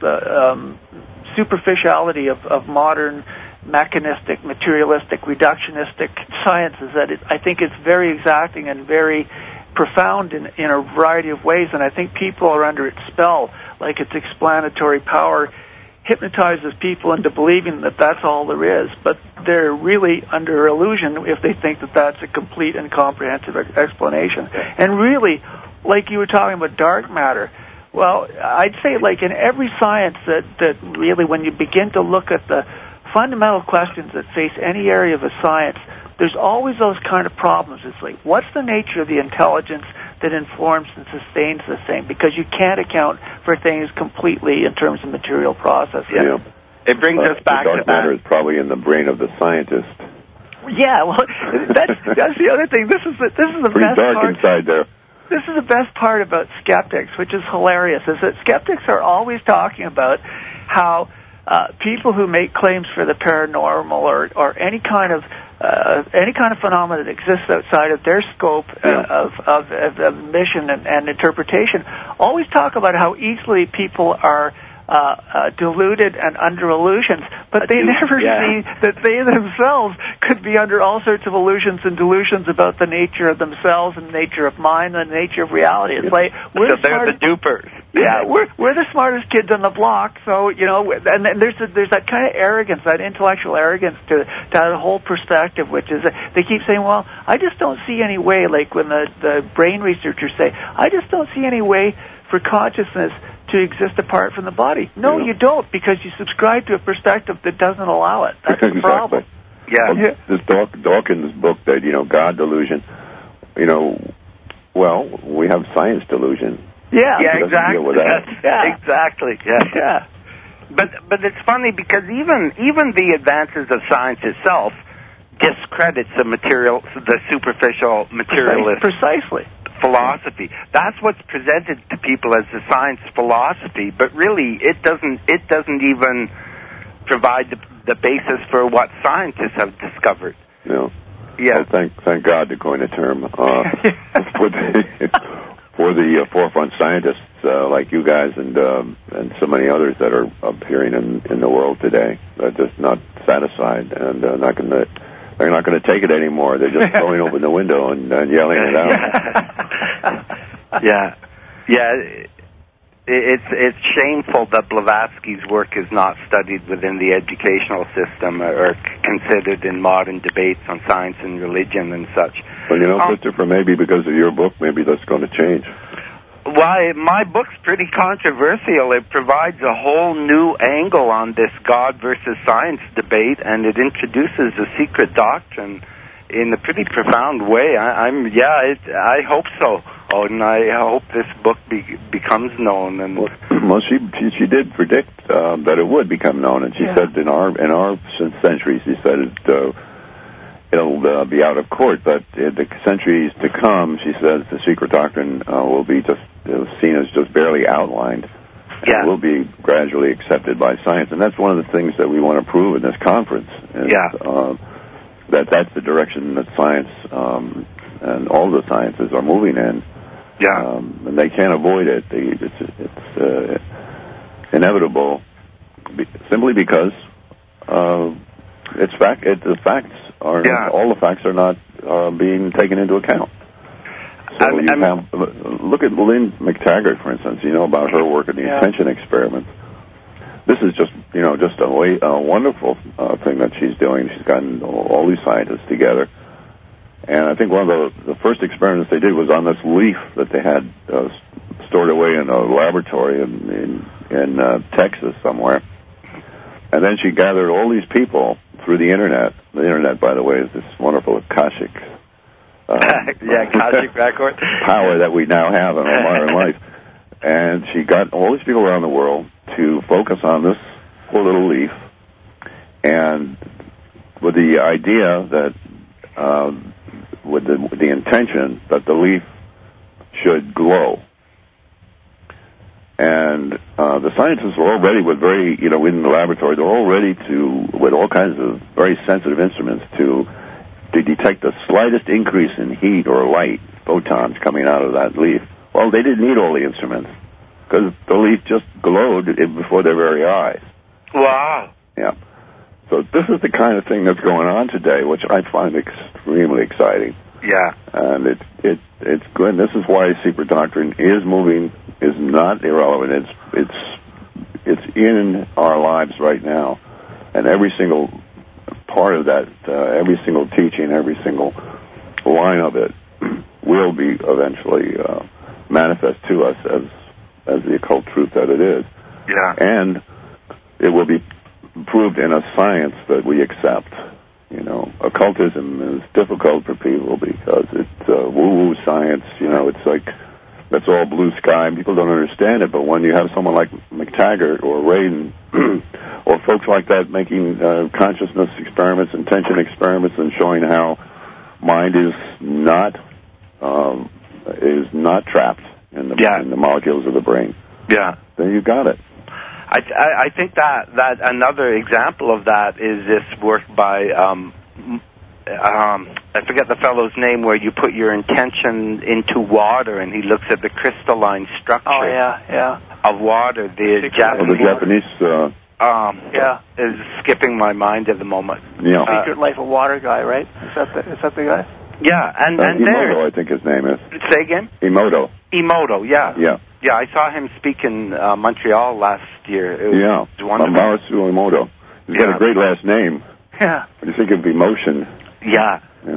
superficiality of modern mechanistic, materialistic, reductionistic sciences. That I think it's very exacting and very profound in a variety of ways, and I think people are under its spell, like its explanatory power hypnotizes people into believing that that's all there is, but they're really under illusion if they think that that's a complete and comprehensive explanation. And really, like you were talking about dark matter, well, I'd say like in every science that really, when you begin to look at the fundamental questions that face any area of a science, there's always those kind of problems. It's like, what's the nature of the intelligence that informs and sustains this thing? Because you can't account for things completely in terms of material processing. Yeah. It brings us back to dark matter is probably in the brain of the scientist. Yeah, well, that's the other thing. This is the pretty best dark part. Inside there. This is the best part about skeptics, which is hilarious, is that skeptics are always talking about how people who make claims for the paranormal or any kind of phenomena that exists outside of their scope of mission and interpretation always talk about how easily people are deluded and under illusions, but they never see that they themselves could be under all sorts of illusions and delusions about the nature of themselves and the nature of mind and the nature of reality. It's like they're the dupers. Yeah, we're the smartest kids on the block. So and there's that kind of arrogance, that intellectual arrogance to that whole perspective, which is they keep saying, well, I just don't see any way. Like when the brain researchers say, I just don't see any way for consciousness to exist apart from the body. No, you don't, because you subscribe to a perspective that doesn't allow it. That's the problem. Yeah. Well, this Dawkins book that, God delusion, well, we have science delusion. Yeah, exactly. Deal with that. Exactly. Yeah. But it's funny because even the advances of science itself discredits the superficial materialist precisely philosophy. That's what's presented to people as the science philosophy, but really it doesn't even provide the basis for what scientists have discovered. No. Yeah. Well, thank God to coin a term for the forefront scientists like you guys and so many others that are appearing in the world today. They're just not satisfied and they're not going to take it anymore. They're just throwing open the window and yelling it out. Yeah. It's shameful that Blavatsky's work is not studied within the educational system or considered in modern debates on science and religion and such. Well, Christopher, maybe because of your book, maybe that's going to change. Why, my book's pretty controversial. It provides a whole new angle on this God versus science debate, and it introduces a secret doctrine in a pretty profound way. I hope so. Oh, and I hope this book becomes known. And well, she did predict that it would become known, and she said in our century, she said it'll be out of court, but in the centuries to come, she says the secret doctrine will be just seen as just barely outlined. And will be gradually accepted by science, and that's one of the things that we want to prove in this conference. That's the direction that science and all the sciences are moving in. Yeah, and they can't avoid it. It's inevitable, simply because it's fact. The facts are all the facts are not being taken into account. So look at Lynn McTaggart, for instance. About her work in the attention experiment. This is just a wonderful thing that she's doing. She's gotten all these scientists together. And I think one of the first experiments they did was on this leaf that they had stored away in a laboratory in Texas somewhere. And then she gathered all these people through the Internet. The Internet, by the way, is this wonderful Akashic Akashic record power that we now have in our modern life. And she got all these people around the world to focus on this poor little leaf, and with the idea that with the intention that the leaf should glow. And the scientists are already in the laboratory, they're all ready with all kinds of very sensitive instruments to detect the slightest increase in heat or light, photons coming out of that leaf. Well, they didn't need all the instruments, because the leaf just glowed before their very eyes. Wow. Yeah. So this is the kind of thing that's going on today, which I find extremely exciting. Yeah. And it's good. This is why secret doctrine is not irrelevant. It's in our lives right now, and every single part of that, every single teaching, every single line of it will be eventually manifest to us as the occult truth that it is. Yeah. And it will be proved in a science that we accept. Occultism is difficult for people because it's woo-woo science. It's like that's all blue sky, and people don't understand it. But when you have someone like McTaggart or Radin or folks like that making consciousness experiments, intention experiments, and showing how mind is not trapped in the molecules of the brain. Yeah. Then you got it. I think that another example of that is this work by I forget the fellow's name, where you put your intention into water and he looks at the crystalline structure of water. The Japanese is skipping my mind at the moment. Yeah. Secret Life of Water guy, right? Is that the guy? Yeah, and Emoto, I think his name is. Say again? Emoto, yeah. Yeah, I saw him speak in Montreal last year. It was wonderful. Marasu Emoto. He's got a great last name. Yeah. What do you think of emotion? Yeah,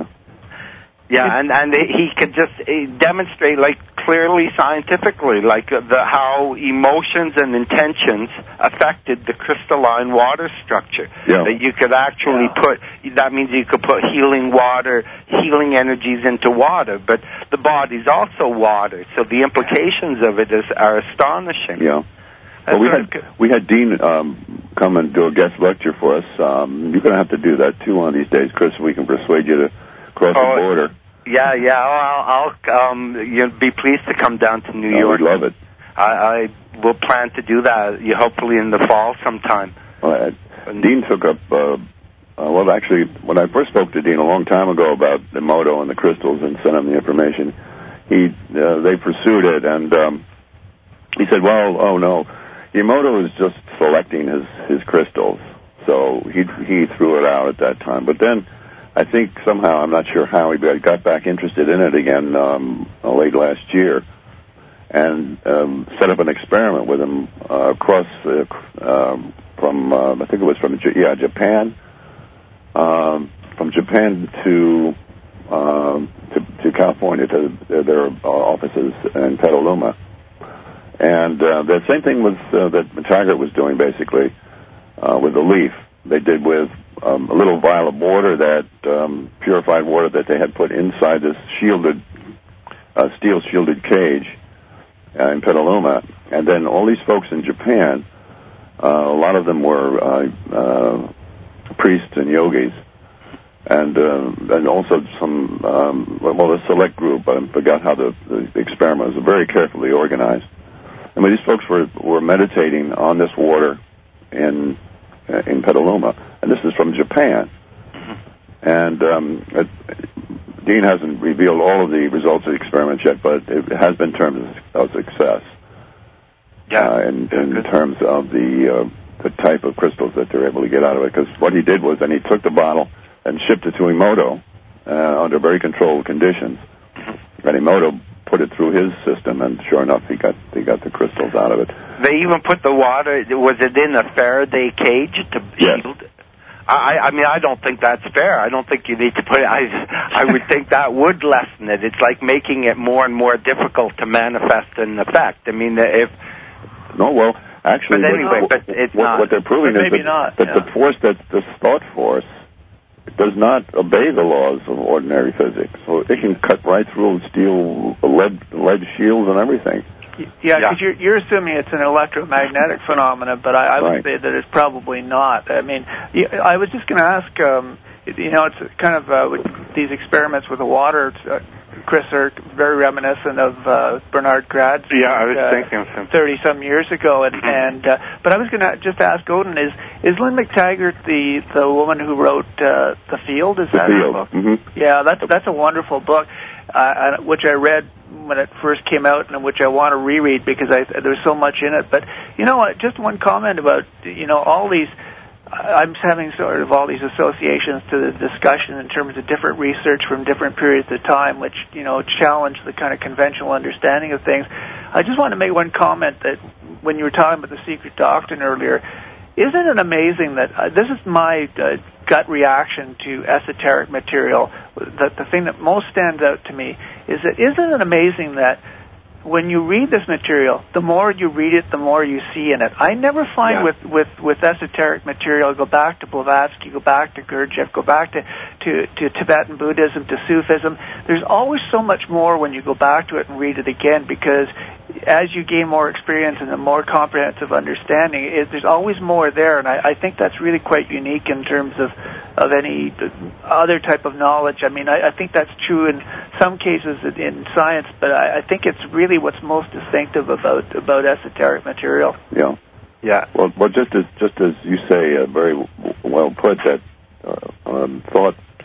and he could just demonstrate, like, clearly scientifically, like how emotions and intentions affected the crystalline water structure. Yeah. That you could actually that means you could put healing energies into water, but the body's also water, so the implications of it are astonishing. Yeah. Well, we had Dean come and do a guest lecture for us. You're going to have to do that too one of these days, Chris, so we can persuade you to cross the border. Yeah. I'll you'll be pleased to come down to New York. We'd love it. I will plan to do that, hopefully in the fall sometime. Well, Dean took up, actually, when I first spoke to Dean a long time ago about the Emoto and the crystals and sent him the information, they pursued it, and he said, well, oh no, Emoto is just selecting his crystals, so he threw it out at that time. But then I think somehow, I'm not sure how, he got back interested in it again late last year, and set up an experiment with him across from I think it was from Japan, from Japan to California to their offices in Petaluma, and the same thing was that Taggart was doing basically with the leaf. They did with a little vial of water, that purified water that they had put inside this steel shielded cage in Petaluma, and then all these folks in Japan, a lot of them were priests and yogis, and also some a select group. I forgot how the experiment was very carefully organized. And when these folks were meditating on this water in Petaluma, and this is from Japan. And Dean hasn't revealed all of the results of the experiment yet, but it has been termed of success. Yeah. In terms of the type of crystals that they're able to get out of it. Because what he did was, then he took the bottle and shipped it to Emoto under very controlled conditions. And Emoto put it through his system, and sure enough, he got the crystals out of it. They even put the water, was it in a Faraday cage to shield? Yes. I mean, I don't think that's fair. I don't think you need to put it, I would think that would lessen it. It's like making it more and more difficult to manifest an effect. I mean, actually, but anyway, but it's not. What they're proving is that the force, that's the thought force, does not obey the laws of ordinary physics. So it can cut right through steel, lead shields and everything. Yeah, because you're assuming it's an electromagnetic phenomenon, but I would say that it's probably not. I mean, I was just going to ask, it's kind of with these experiments with the water, Chris, are very reminiscent of Bernard Grad's. Yeah, I was thinking of him 30-some years ago, but I was going to just ask Odin: Is Lynn McTaggart the woman who wrote The Field? Is that her book? Mm-hmm. Yeah, that's a wonderful book, which I read when it first came out, and which I want to reread because there's so much in it. But you know what? Just one comment about all these. I'm having sort of all these associations to the discussion in terms of different research from different periods of time, which challenge the kind of conventional understanding of things. I just want to make one comment that when you were talking about the secret doctrine earlier, isn't it amazing that this is my gut reaction to esoteric material? That the thing that most stands out to me is that isn't it amazing that when you read this material, the more you read it, the more you see in it. I never find with esoteric material, go back to Blavatsky, go back to Gurdjieff, go back to Tibetan Buddhism, to Sufism. There's always so much more when you go back to it and read it again, because as you gain more experience and a more comprehensive understanding, there's always more there, and I think that's really quite unique in terms of any other type of knowledge. I mean, I think that's true in some cases in science, but I think it's really what's most distinctive about esoteric material. Yeah. Yeah. Well, just as you say, very well put, that thought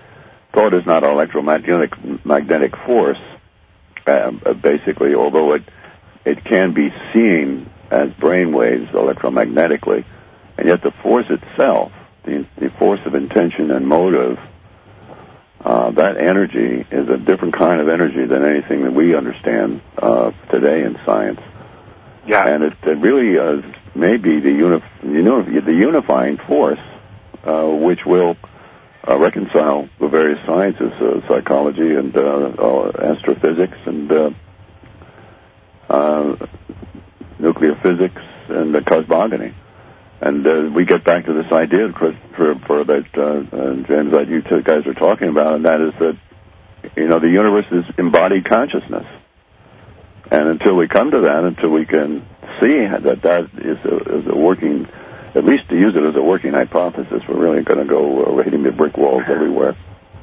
thought is not electromagnetic force, basically, although it can be seen as brain waves electromagnetically, and yet the force itself, the force of intention and motive, that energy is a different kind of energy than anything that we understand today in science. Yeah. And it really is maybe the unifying force which will reconcile the various sciences, psychology and astrophysics and nuclear physics and cosmogony. And we get back to this idea, Christopher, that James, that you two guys are talking about, and that is that, the universe is embodied consciousness. And until we come to that, until we can see that is a working, at least to use it as a working hypothesis, we're really going to go hitting the brick walls everywhere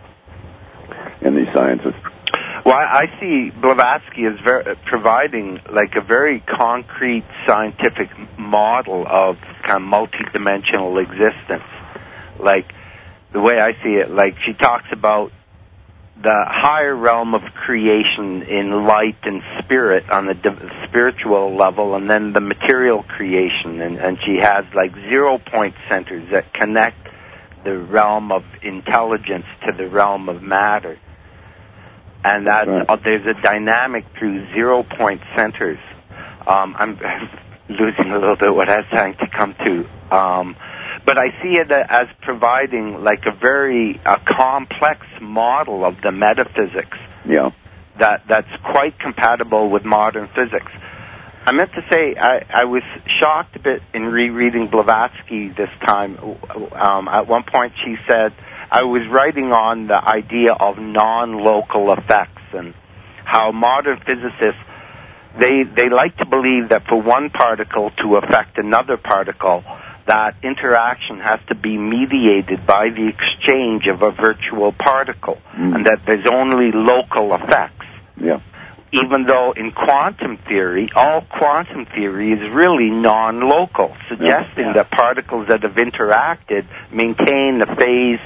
in these sciences. Well, I see Blavatsky as providing like a very concrete scientific model of kind of multidimensional existence. Like, the way I see it, like she talks about the higher realm of creation in light and spirit on the spiritual level, and then the material creation, and she has like 0-point centers that connect the realm of intelligence to the realm of matter. And that there's a dynamic through 0-point centers. I'm losing a little bit what I was trying to come to. But I see it as providing like a very complex model of the metaphysics. Yeah. That's quite compatible with modern physics. I meant to say I was shocked a bit in rereading Blavatsky this time. At one point she said, I was writing on the idea of non-local effects and how modern physicists, they like to believe that for one particle to affect another particle, that interaction has to be mediated by the exchange of a virtual particle, and that there's only local effects. Yeah. Even though in quantum theory, all quantum theory is really non-local, suggesting that particles that have interacted maintain the phase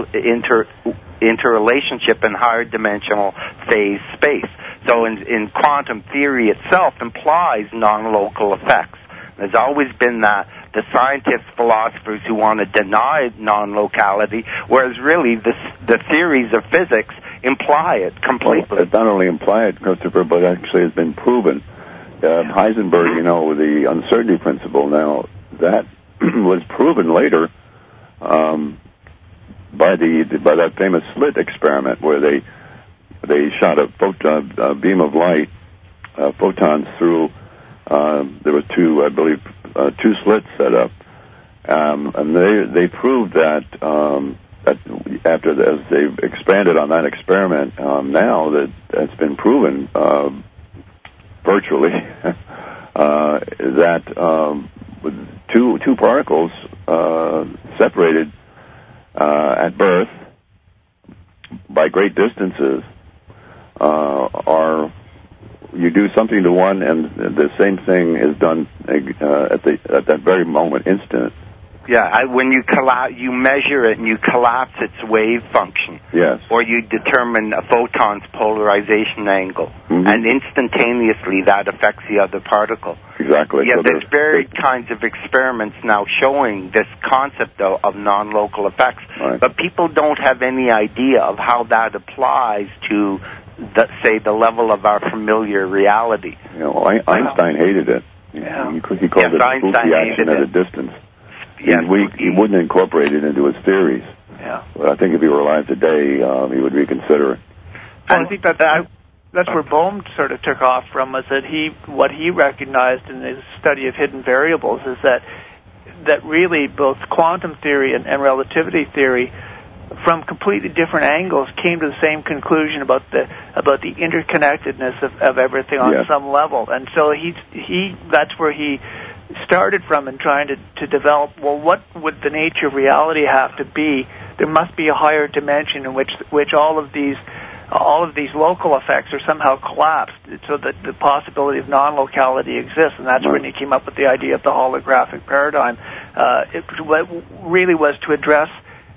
interrelationship in higher dimensional phase space. So in quantum theory itself implies non-local effects. There's always been that the scientists, philosophers who want to deny non-locality, whereas really the theories of physics imply it completely. Well, it not only imply it, Christopher, but actually has been proven. Heisenberg, the uncertainty principle, now that was proven later by that famous slit experiment where they shot a beam of light, photons through. There was two slits set up, and they proved that as they've expanded on that experiment, now that it's been proven virtually that two particles separated at birth by great distances are. You do something to one, and the same thing is done at that very moment, instant. Yeah, when you you measure it and you collapse its wave function. Yes. Or you determine a photon's polarization angle, and instantaneously that affects the other particle. Exactly. Yeah, so there's varied kinds of experiments now showing this concept of non-local effects, but people don't have any idea of how that applies to, the level of our familiar reality. Einstein hated it. Yeah. He called it spooky action at a distance. Yes, he wouldn't incorporate it into his theories. Yeah. But I think if he were alive today, he would reconsider it. Well, I think that's where Bohm sort of took off from, was that what he recognized in his study of hidden variables is that really both quantum theory and relativity theory, from completely different angles, came to the same conclusion about the interconnectedness of everything on some level. And so that's where he started from in trying to develop, well, what would the nature of reality have to be? There must be a higher dimension in which all of these local effects are somehow collapsed, so that the possibility of non-locality exists, and that's when he came up with the idea of the holographic paradigm. It really was to address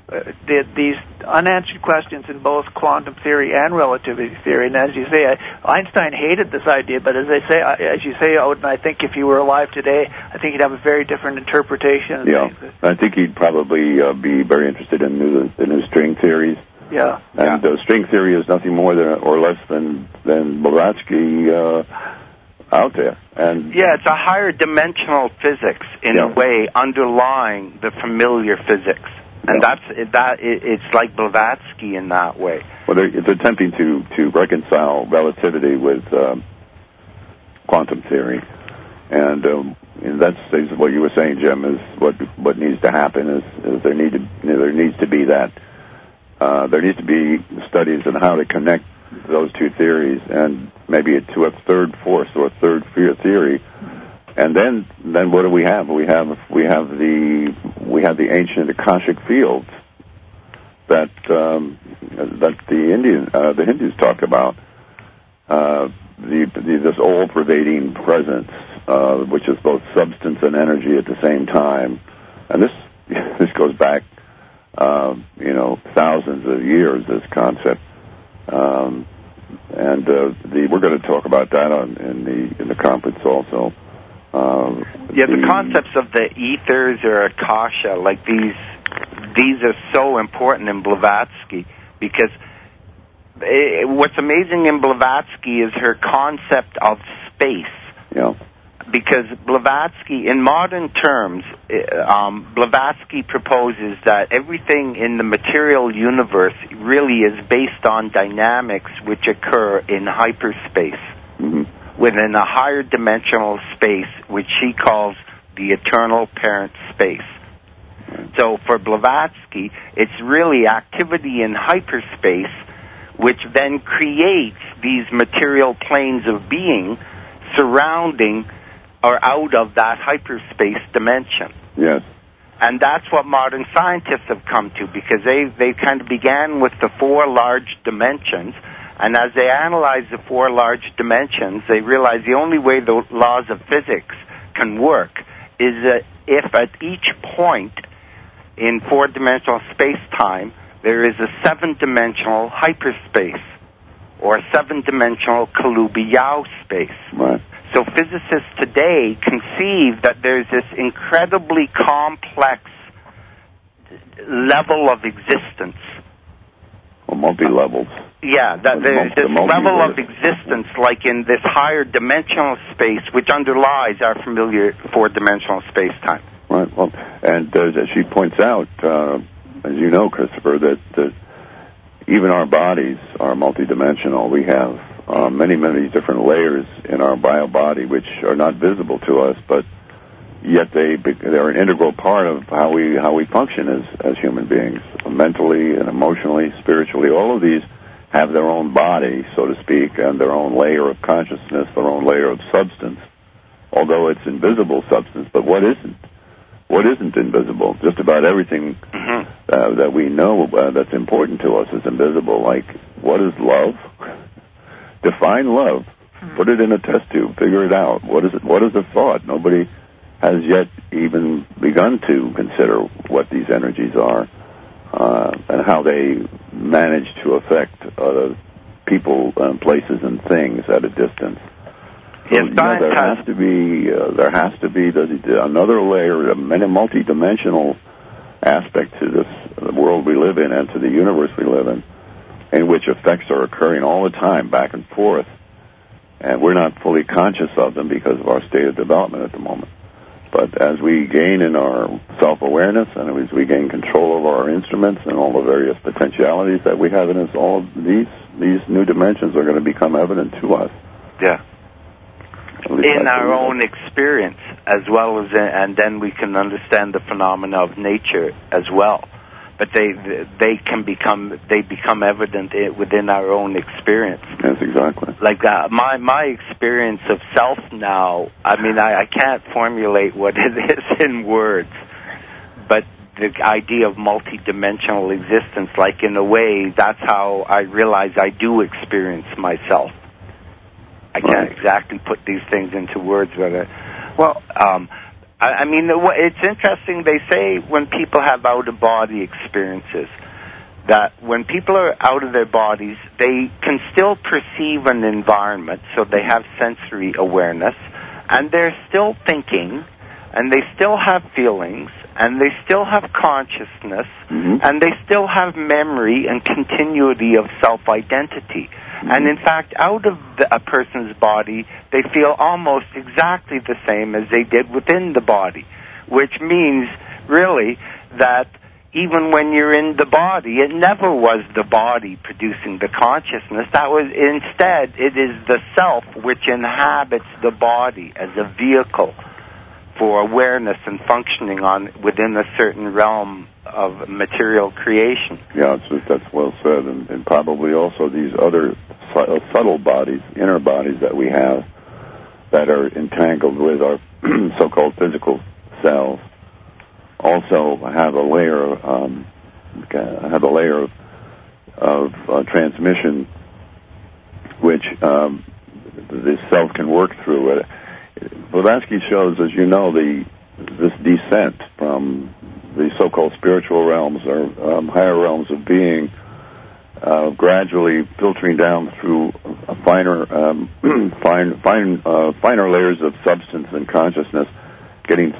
these unanswered questions in both quantum theory and relativity theory. And as you say, Einstein hated this idea, but as you say, Odin, I think if he were alive today, I think he'd have a very different interpretation. Yeah, I think he'd probably be very interested in the new string theories. Yeah, and string theory is nothing more or less than Blavatsky out there. And it's a higher dimensional physics in a way underlying the familiar physics, and it's like Blavatsky in that way. Well, it's attempting to reconcile relativity with quantum theory, and that's what you were saying, Jim. Is what needs to happen is there needs to be studies on how to connect those two theories, and maybe to a third force or a third theory, and then what do we have? We have the ancient Akashic fields that the Hindus talk about. This all-pervading presence, which is both substance and energy at the same time, and this goes back thousands of years. This concept. We're going to talk about that in the conference also. The concepts of the ethers or Akasha, like these are so important in Blavatsky, because what's amazing in Blavatsky is her concept of space. Yeah. Because Blavatsky, in modern terms, Blavatsky proposes that everything in the material universe really is based on dynamics which occur in hyperspace, within a higher dimensional space, which she calls the eternal parent space. So for Blavatsky, it's really activity in hyperspace which then creates these material planes of being surrounding or out of that hyperspace dimension. Yes. And that's what modern scientists have come to, because they kind of began with the four large dimensions, and as they analyze the four large dimensions, they realize the only way the laws of physics can work is that if at each point in four-dimensional space-time there is a seven-dimensional hyperspace, or a seven-dimensional Kalubi-Yau space. Right. So physicists today conceive that there's this incredibly complex level of existence. Well, multi-levels. Yeah, that there's this level of existence like in this higher dimensional space which underlies our familiar four-dimensional space-time. Right. Well, and as she points out, as you know, Christopher, that even our bodies are multidimensional. We have many different layers in our bio body which are not visible to us, but yet they're an integral part of how we function as human beings, mentally and emotionally, spiritually. All of these have their own body, so to speak, and their own layer of consciousness, their own layer of substance, although it's invisible substance. But what isn't? What isn't invisible? Just about everything that we know that's important to us is invisible. Like, what is love? Define love. Put it in a test tube. Figure it out. What is it? What is a thought? Nobody has yet even begun to consider what these energies are and how they manage to affect people, places, and things at a distance. So, there has to be another layer, a multi-dimensional aspect to the world we live in and to the universe we live in which effects are occurring all the time, back and forth, and we're not fully conscious of them because of our state of development at the moment. But as we gain in our self-awareness and as we gain control of our instruments and all the various potentialities that we have in us, all these new dimensions are going to become evident to us. Yeah. In our own experience, as well as, and then we can understand the phenomena of nature as well. But they become evident within our own experience. Yes, exactly. Like my experience of self now. I mean, I can't formulate what it is in words, but the idea of multidimensional existence, like in a way, that's how I realize I do experience myself. I can't exactly put these things into words, but I mean, it's interesting. They say when people have out-of-body experiences, that when people are out of their bodies, they can still perceive an environment, so they have sensory awareness, and they're still thinking, and they still have feelings, and they still have consciousness, and they still have memory and continuity of self-identity. And in fact, out of a person's body, they feel almost exactly the same as they did within the body, which means, really, that even when you're in the body, it never was the body producing the consciousness. Instead, it is the self which inhabits the body as a vehicle for awareness and functioning within a certain realm of material creation. Yeah, that's well said, and probably also these other subtle bodies, inner bodies that we have that are entangled with our so-called physical selves, also have a layer of transmission which the self can work through. Blavatsky shows, as you know, this descent from the so-called spiritual realms or higher realms of being, gradually filtering down through finer layers of substance and consciousness, getting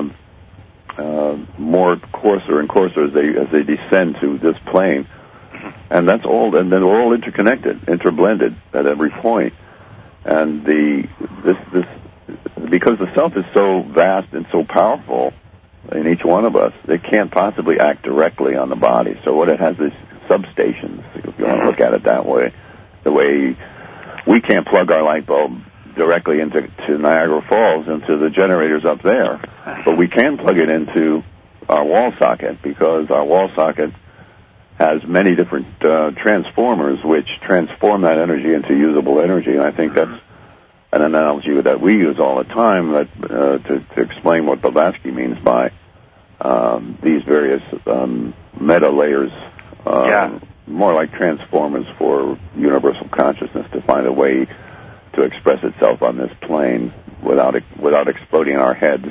more coarser and coarser as they descend to this plane, and that's all. And then they're all interconnected, interblended at every point. And because the self is so vast and so powerful in each one of us, it can't possibly act directly on the body. So what it has is substations, if you want to look at it that way. The way we can't plug our light bulb directly into Niagara Falls, into the generators up there, but we can plug it into our wall socket, because our wall socket has many different transformers which transform that energy into usable energy. And I think that's an analogy that we use all the time to explain what Blavatsky means by these various meta layers, more like transformers for universal consciousness to find a way to express itself on this plane without exploding our heads.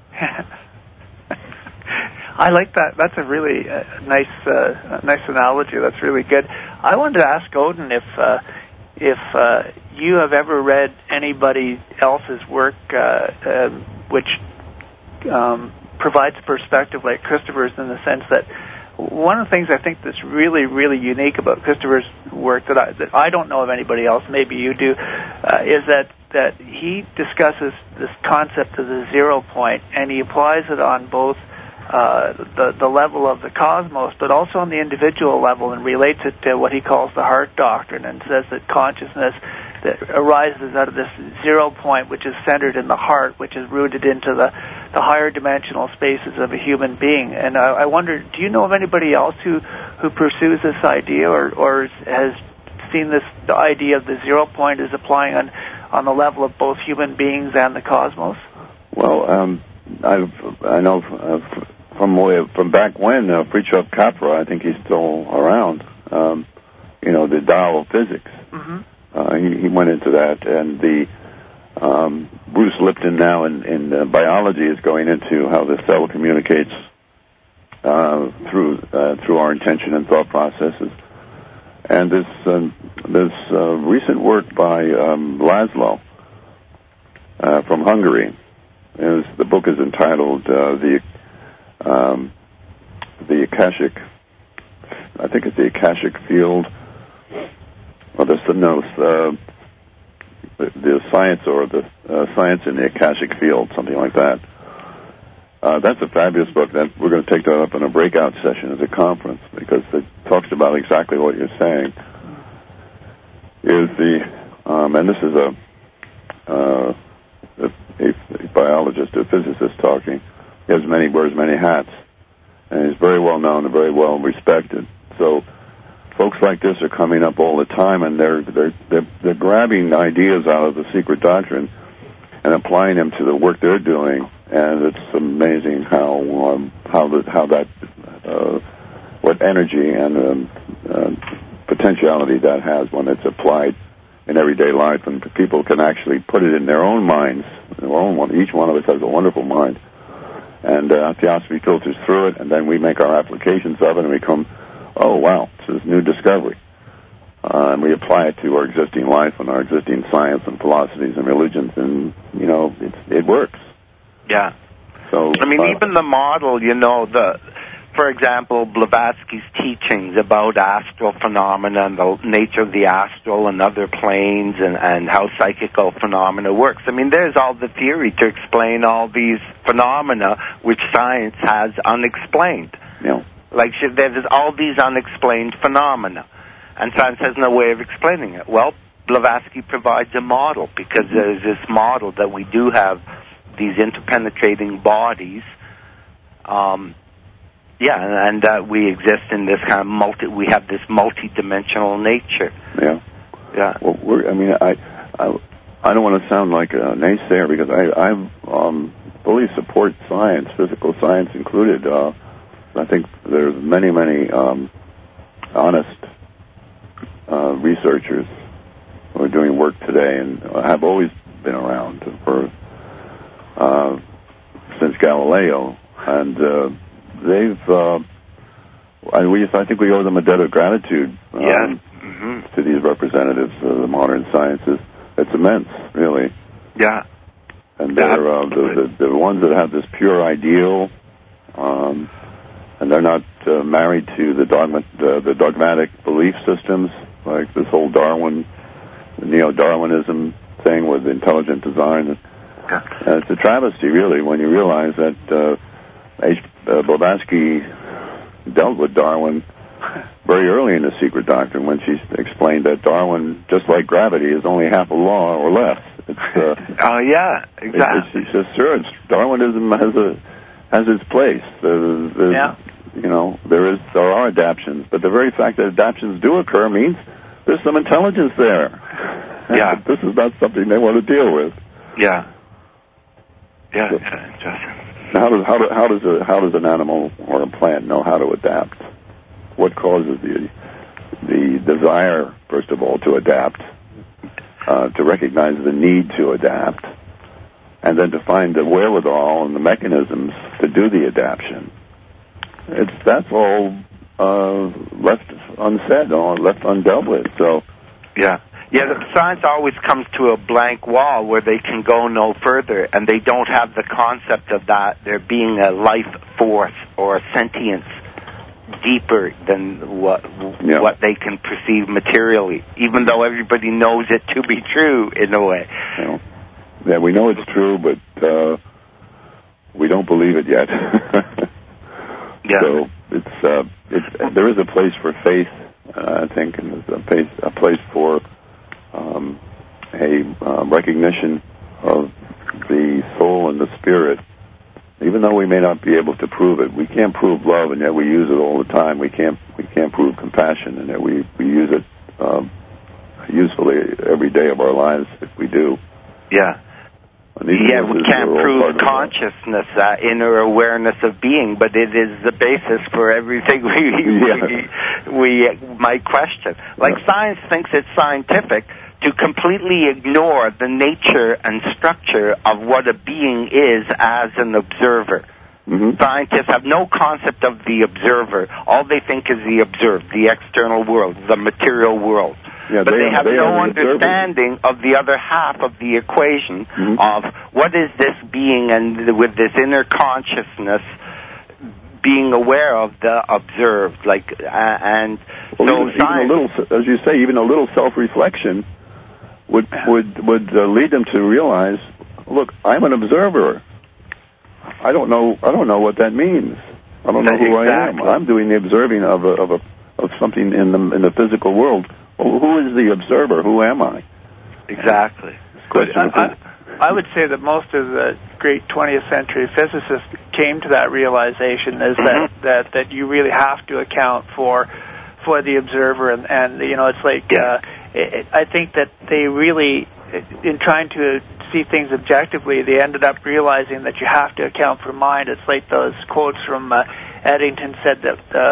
I like that. That's a really nice analogy. That's really good. I wanted to ask Odin if you have ever read anybody else's work which provides perspective like Christopher's, in the sense that one of the things I think that's really, really unique about Christopher's work that I don't know of anybody else, maybe you do, is that he discusses this concept of the 0 point, and he applies it on both the level of the cosmos, but also on the individual level, and relates it to what he calls the heart doctrine, and says that consciousness that arises out of this 0 point, which is centered in the heart, which is rooted into the higher dimensional spaces of a human being. And I wonder, do you know of anybody else who pursues this idea, or has seen the idea of the 0 point as applying on the level of both human beings and the cosmos? Well, I know from back when Fritjof Capra, I think he's still around. The Tao of physics. Mm-hmm. He went into that, and the Bruce Lipton now in biology is going into how the cell communicates through our intention and thought processes. And this recent work by Laszlo from Hungary. The book is entitled the Akashic. I think it's the Akashic Field. Well, the science, or the science in the Akashic Field, something like that. That's a fabulous book. That we're going to take that up in a breakout session at a conference, because it talks about exactly what you're saying. And this is a biologist, a physicist talking. He wears many hats, and he's very well known and very well respected. So folks like this are coming up all the time, and they're grabbing ideas out of the secret doctrine and applying them to the work they're doing. And it's amazing what energy and potentiality that has when it's applied in everyday life, and people can actually put it in their own minds. Each one of us has a wonderful mind, and theosophy filters through it, and then we make our applications of it, and we come, oh, wow, this is new discovery. And we apply it to our existing life and our existing science and philosophies and religions, and, it works. Yeah. So, I mean, even the model, for example, Blavatsky's teachings about astral phenomena and the nature of the astral and other planes and how psychical phenomena works. I mean, there's all the theory to explain all these phenomena which science has unexplained. Yeah. Like, there's all these unexplained phenomena, and science has no way of explaining it. Well, Blavatsky provides a model, because there's this model that we do have these interpenetrating bodies, and we exist in this kind of we have this multi-dimensional nature. Yeah. Yeah. Well, I don't want to sound like a naysayer, because I fully support science, physical science included. I think there's many, many honest researchers who are doing work today and have always been around since Galileo, and I think we owe them a debt of gratitude to these representatives of the modern sciences. It's immense, really. Yeah. And they're the ones that have this pure ideal, and they're not married to the dogmatic belief systems, like this whole neo-Darwinism thing with intelligent design. And it's a travesty, really, when you realize that Blavatsky dealt with Darwin very early in The Secret Doctrine, when she explained that Darwin, just like gravity, is only half a law or less. Yeah, exactly. She says, sure, Darwinism has its place. There are adaptions, but the very fact that adaptions do occur means there's some intelligence there. Yeah. This is not something they want to deal with. Yeah. Yeah. So, interesting. How does an animal or a plant know how to adapt? What causes the desire, first of all, to adapt, to recognize the need to adapt, and then to find the wherewithal and the mechanisms to do the adaptation? That's all left unsaid, left undealt with. So, yeah. Science always comes to a blank wall where they can go no further, and they don't have the concept of that there being a life force or a sentience deeper than what they can perceive materially, even though everybody knows it to be true in a way. Yeah, we know it's true, but we don't believe it yet. Yeah. So there is a place for faith, I think, and there's a place for a recognition of the soul and the spirit. Even though we may not be able to prove it, we can't prove love, and yet we use it all the time. We can't prove compassion, and yet we use it usefully every day of our lives if we do. Yeah. We can't prove consciousness, inner awareness of being, but it is the basis for everything we might question. Like science thinks it's scientific to completely ignore the nature and structure of what a being is as an observer. Mm-hmm. Scientists have no concept of the observer. All they think is the observed, the external world, the material world. Yeah, but they have no understanding of the other half of the equation of what is this being, and with this inner consciousness being aware of the observed. As you say, even a little self-reflection would lead them to realize, look, I'm an observer. I don't know what that means. I don't know who I am. I'm doing the observing of something in the physical world. Well, who is the observer? Who am I? Exactly. I would say that most of the great 20th century physicists came to that realization, is that you really have to account for the observer, and it's like I think that they really, in trying to see things objectively, they ended up realizing that you have to account for mind. It's like those quotes from Eddington said that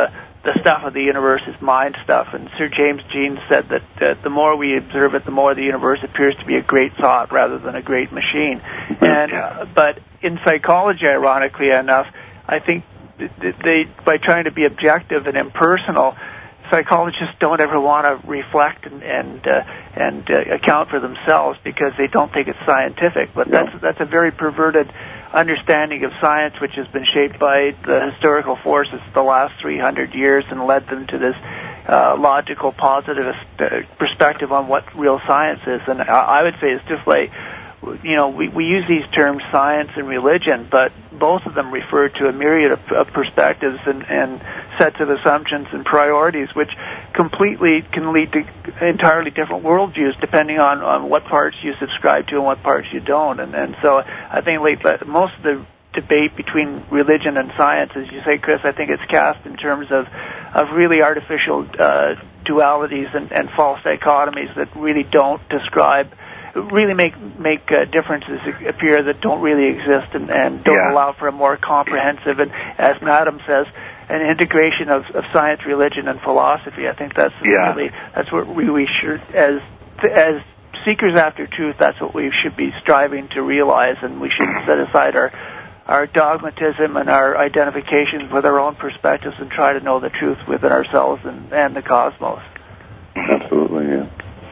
the stuff of the universe is mind stuff. And Sir James Jeans said that the more we observe it, the more the universe appears to be a great thought rather than a great machine. And but in psychology, ironically enough, I think they, by trying to be objective and impersonal, psychologists don't ever want to reflect and account for themselves because they don't think it's scientific. But that's a very perverted understanding of science, which has been shaped by the historical forces the last 300 years and led them to this logical, positivist perspective on what real science is. And I would say it's just like, you know, we use these terms science and religion, but both of them refer to a myriad of perspectives and sets of assumptions and priorities, which completely can lead to entirely different worldviews depending on what parts you subscribe to and what parts you don't. And so I think most of the debate between religion and science, as you say, Chris, I think it's cast in terms of really artificial dualities and false dichotomies that really don't describe, really make differences appear that don't really exist and don't allow for a more comprehensive and, as Madam says, an integration of science, religion, and philosophy. I think that's really, that's what we should, as seekers after truth, that's what we should be striving to realize, and we should set aside our dogmatism and our identifications with our own perspectives and try to know the truth within ourselves and the cosmos. Absolutely, yeah.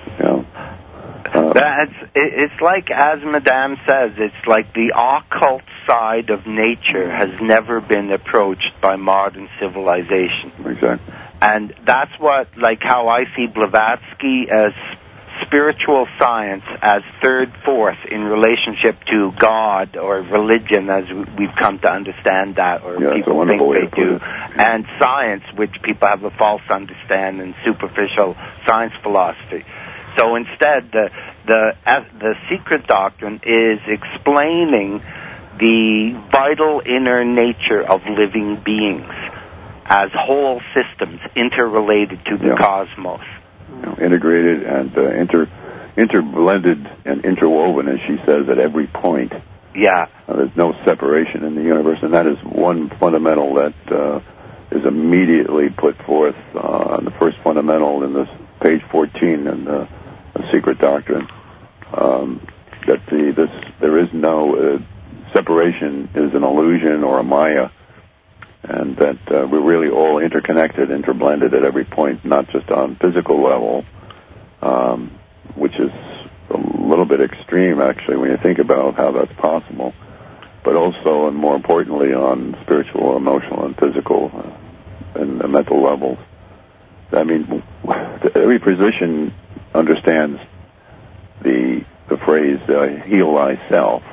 It's like, as Madame says, it's like the occult side of nature has never been approached by modern civilization. Exactly. And that's what, like how I see Blavatsky as spiritual science as third, fourth in relationship to God or religion, as we've come to understand that, or people think they do, and science, which people have a false understanding, superficial science philosophy. So instead, the secret doctrine is explaining the vital inner nature of living beings as whole systems interrelated to the cosmos. Integrated and interblended and interwoven, as she says, at every point. Yeah. There's no separation in the universe, and that is one fundamental that is immediately put forth on the first fundamental in this page 14 in the secret doctrine, that there is no separation is an illusion or a maya, and that we're really all interconnected, interblended at every point, not just on physical level, which is a little bit extreme actually when you think about how that's possible, but also and more importantly on spiritual, emotional, and physical and mental levels. I mean, every physician understands the phrase heal thyself,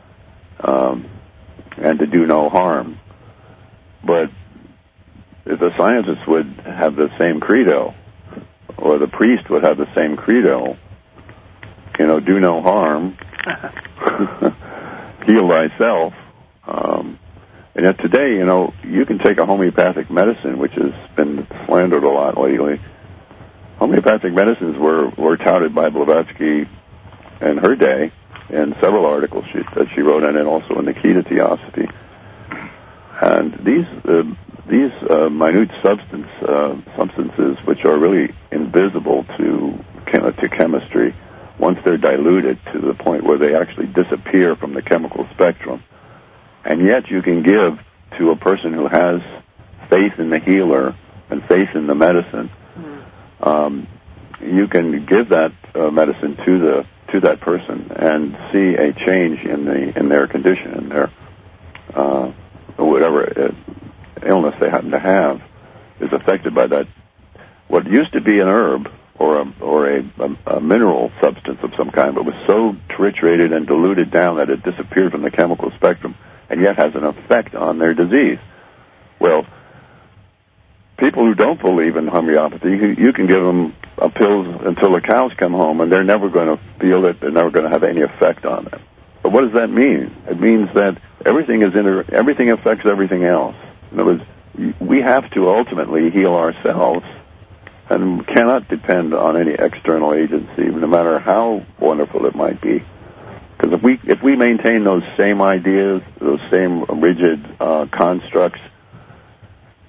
and to do no harm. But if the scientist would have the same credo, or the priest would have the same credo, do no harm, heal thyself. And yet today, you can take a homeopathic medicine, which has been slandered a lot lately. Homeopathic medicines were touted by Blavatsky in her day in several articles that she wrote, and then also in the Key to Theosophy. And these minute substances, which are really invisible to chemistry, once they're diluted to the point where they actually disappear from the chemical spectrum, and yet you can give to a person who has faith in the healer and faith in the medicine. You can give that medicine to that person and see a change in their condition, in their whatever illness they happen to have is affected by that. What used to be an herb or a mineral substance of some kind, but was so triturated and diluted down that it disappeared from the chemical spectrum, and yet has an effect on their disease. Well, people who don't believe in homeopathy, you can give them pills until the cows come home, and they're never going to feel it. They're never going to have any effect on them. But what does that mean? It means that everything affects everything else. In other words, we have to ultimately heal ourselves, and cannot depend on any external agency, no matter how wonderful it might be. Because if we maintain those same ideas, those same rigid constructs,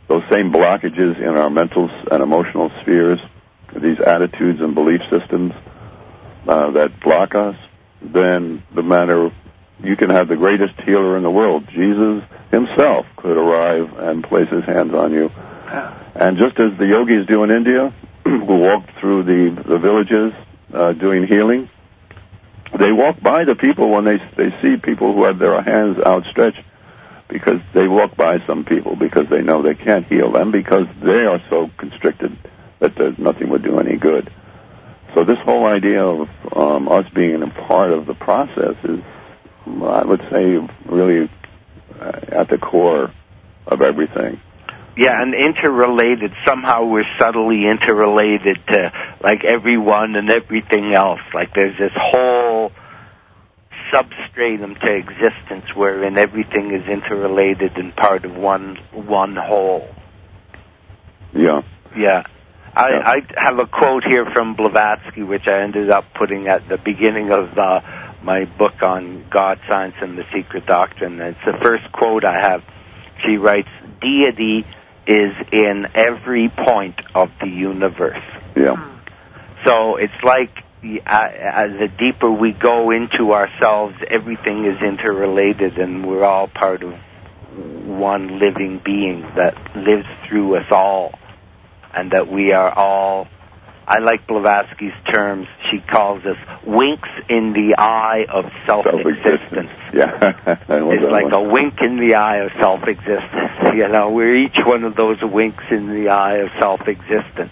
those same blockages in our mental and emotional spheres, these attitudes and belief systems that block us, then the matter, you can have the greatest healer in the world. Jesus himself could arrive and place his hands on you. And just as the yogis do in India, who walked through the villages doing healing, they walk by the people when they see people who have their hands outstretched, because they walk by some people because they know they can't heal them, because they are so constricted that nothing would do any good. So this whole idea of us being a part of the process is, I would say, really at the core of everything. Yeah, and interrelated. Somehow we're subtly interrelated to, like, everyone and everything else. Like, there's this whole substratum to existence wherein everything is interrelated and part of one whole. Yeah. Yeah. I have a quote here from Blavatsky, which I ended up putting at the beginning of my book on God, Science, and the Secret Doctrine. It's the first quote I have. She writes, "Deity is in every point of the universe." Yeah. So it's like the deeper we go into ourselves, everything is interrelated, and we're all part of one living being that lives through us all, and that we are all, I like Blavatsky's terms, she calls us winks in the eye of self-existence. Yeah. It's like a wink in the eye of self-existence. You know, we're each one of those winks in the eye of self-existence.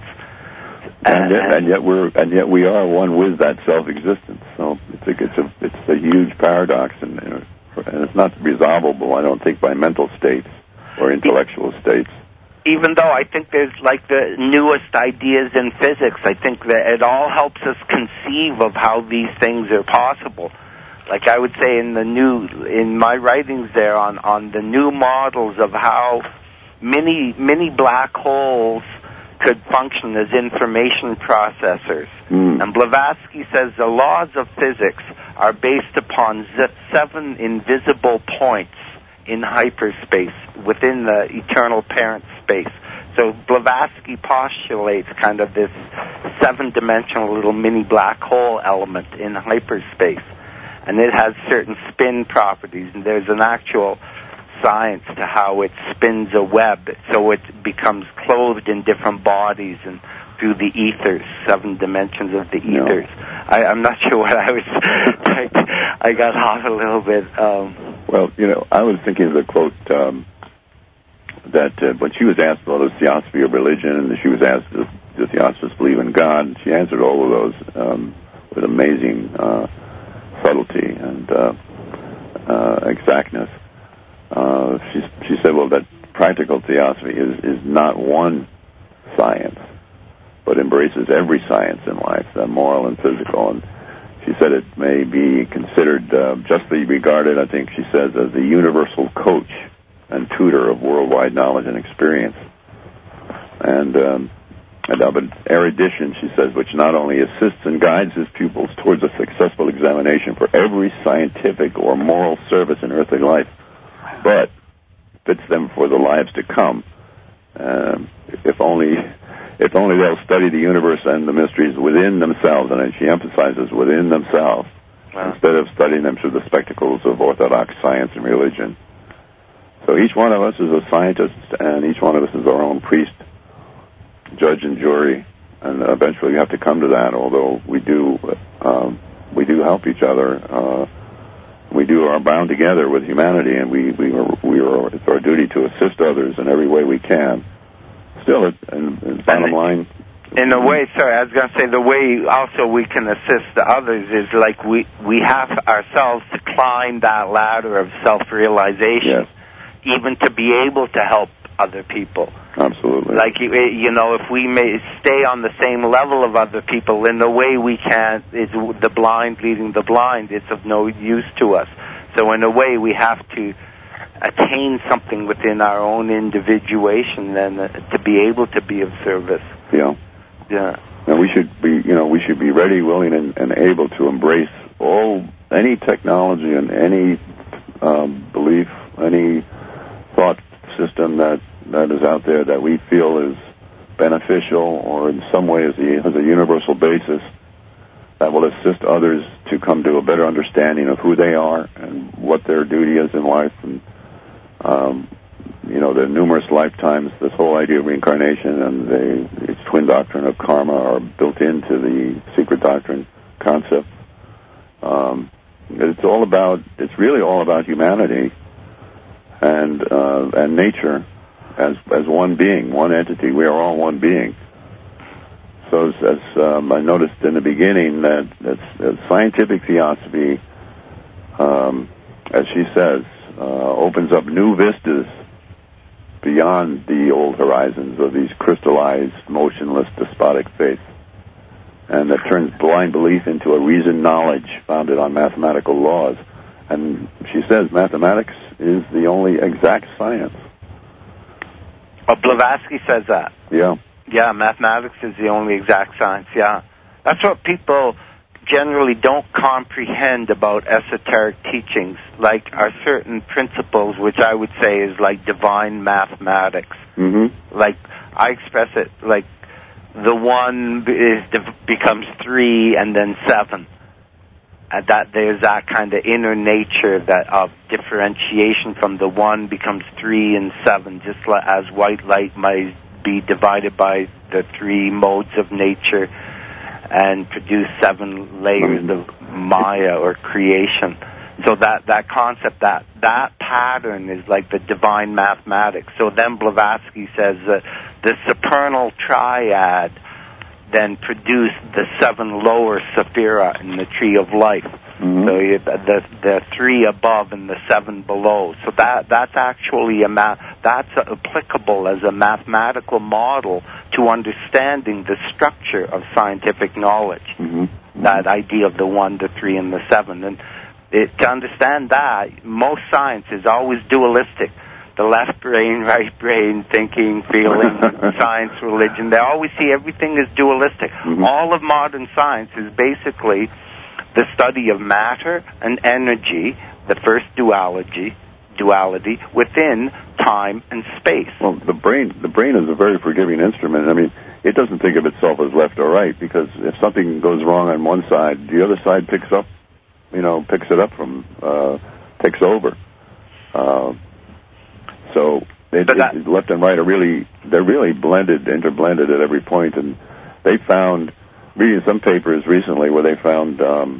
And yet we are one with that self-existence. So it's a huge paradox, and it's not resolvable, I don't think, by mental states or intellectual states. Even though I think there's like the newest ideas in physics, I think that it all helps us conceive of how these things are possible. Like I would say in my writings there on the new models of how many black holes could function as information processors. And Blavatsky says the laws of physics are based upon 7 invisible points in hyperspace within the eternal parent space. So Blavatsky postulates kind of this 7-dimensional little mini black hole element in hyperspace. And it has certain spin properties, and there's an actual science to how it spins a web, so it becomes clothed in different bodies and through the ethers, 7 dimensions of the ethers. I'm not sure what I was... I got off a little bit. Well, I was thinking of the quote that when she was asked about the theosophy of religion, and she was asked, does theosophists believe in God? And she answered all of those with amazing subtlety and exactness. She said, well, that practical theosophy is not one science, but embraces every science in life, the moral and physical. And she said it may be considered justly regarded, I think she says, as the universal coach and tutor of worldwide knowledge and experience. And of an erudition, she says, which not only assists and guides his pupils towards a successful examination for every scientific or moral service in earthly life, but fits them for the lives to come. If only they'll study the universe and the mysteries within themselves, and she emphasizes within themselves, instead of studying them through the spectacles of orthodox science and religion. So each one of us is a scientist, and each one of us is our own priest, judge, and jury, and eventually we have to come to that. Although we do help each other. We are bound together with humanity, and it's our duty to assist others in every way we can. Still, bottom line, in a way, sorry, I was going to say the way also we can assist the others is like we have ourselves to climb that ladder of self-realization, even to be able to help other people. Absolutely. Like, if we may stay on the same level of other people, in the way we can't, is the blind leading the blind. It's of no use to us. So in a way, we have to attain something within our own individuation then to be able to be of service. Yeah. Yeah. And we should be ready, willing, and able to embrace any technology and any belief, any thought system that that is out there that we feel is beneficial or in some way has a universal basis that will assist others to come to a better understanding of who they are and what their duty is in life, and the numerous lifetimes, this whole idea of reincarnation and its twin doctrine of karma are built into the secret doctrine concept. It's really all about humanity and nature as one being, one entity. We are all one being. So as I noticed in the beginning, that scientific theosophy, as she says, opens up new vistas beyond the old horizons of these crystallized, motionless, despotic faiths, and that turns blind belief into a reasoned knowledge founded on mathematical laws. And she says mathematics is the only exact science. Blavatsky says that. Yeah. Yeah, mathematics is the only exact science, yeah. That's what people generally don't comprehend about esoteric teachings, like are certain principles, which I would say is like divine mathematics. Mm-hmm. Like, I express it like the 1 becomes 3 and then 7. And that there's that kind of inner nature that of differentiation from the 1 becomes 3 and 7, just as white light might be divided by the 3 modes of nature and produce 7 layers of Maya or creation. So that concept, that pattern is like the divine mathematics. So then Blavatsky says that the supernal triad then produced the 7 lower sephira in the tree of life. Mm-hmm. So the 3 above and the 7 below. So that's actually that's applicable as a mathematical model to understanding the structure of scientific knowledge. Mm-hmm. That idea of the 1, the 3, and the 7. And to understand that, most science is always dualistic. The left brain, right brain, thinking, feeling, science, religion, they always see everything as dualistic. Mm-hmm. All of modern science is basically the study of matter and energy, the first duality within time and space. Well, the brain is a very forgiving instrument. I mean, it doesn't think of itself as left or right, because if something goes wrong on one side, the other side picks it up from, takes over. So left and right they're really interblended at every point. And they found, reading some papers recently where they found,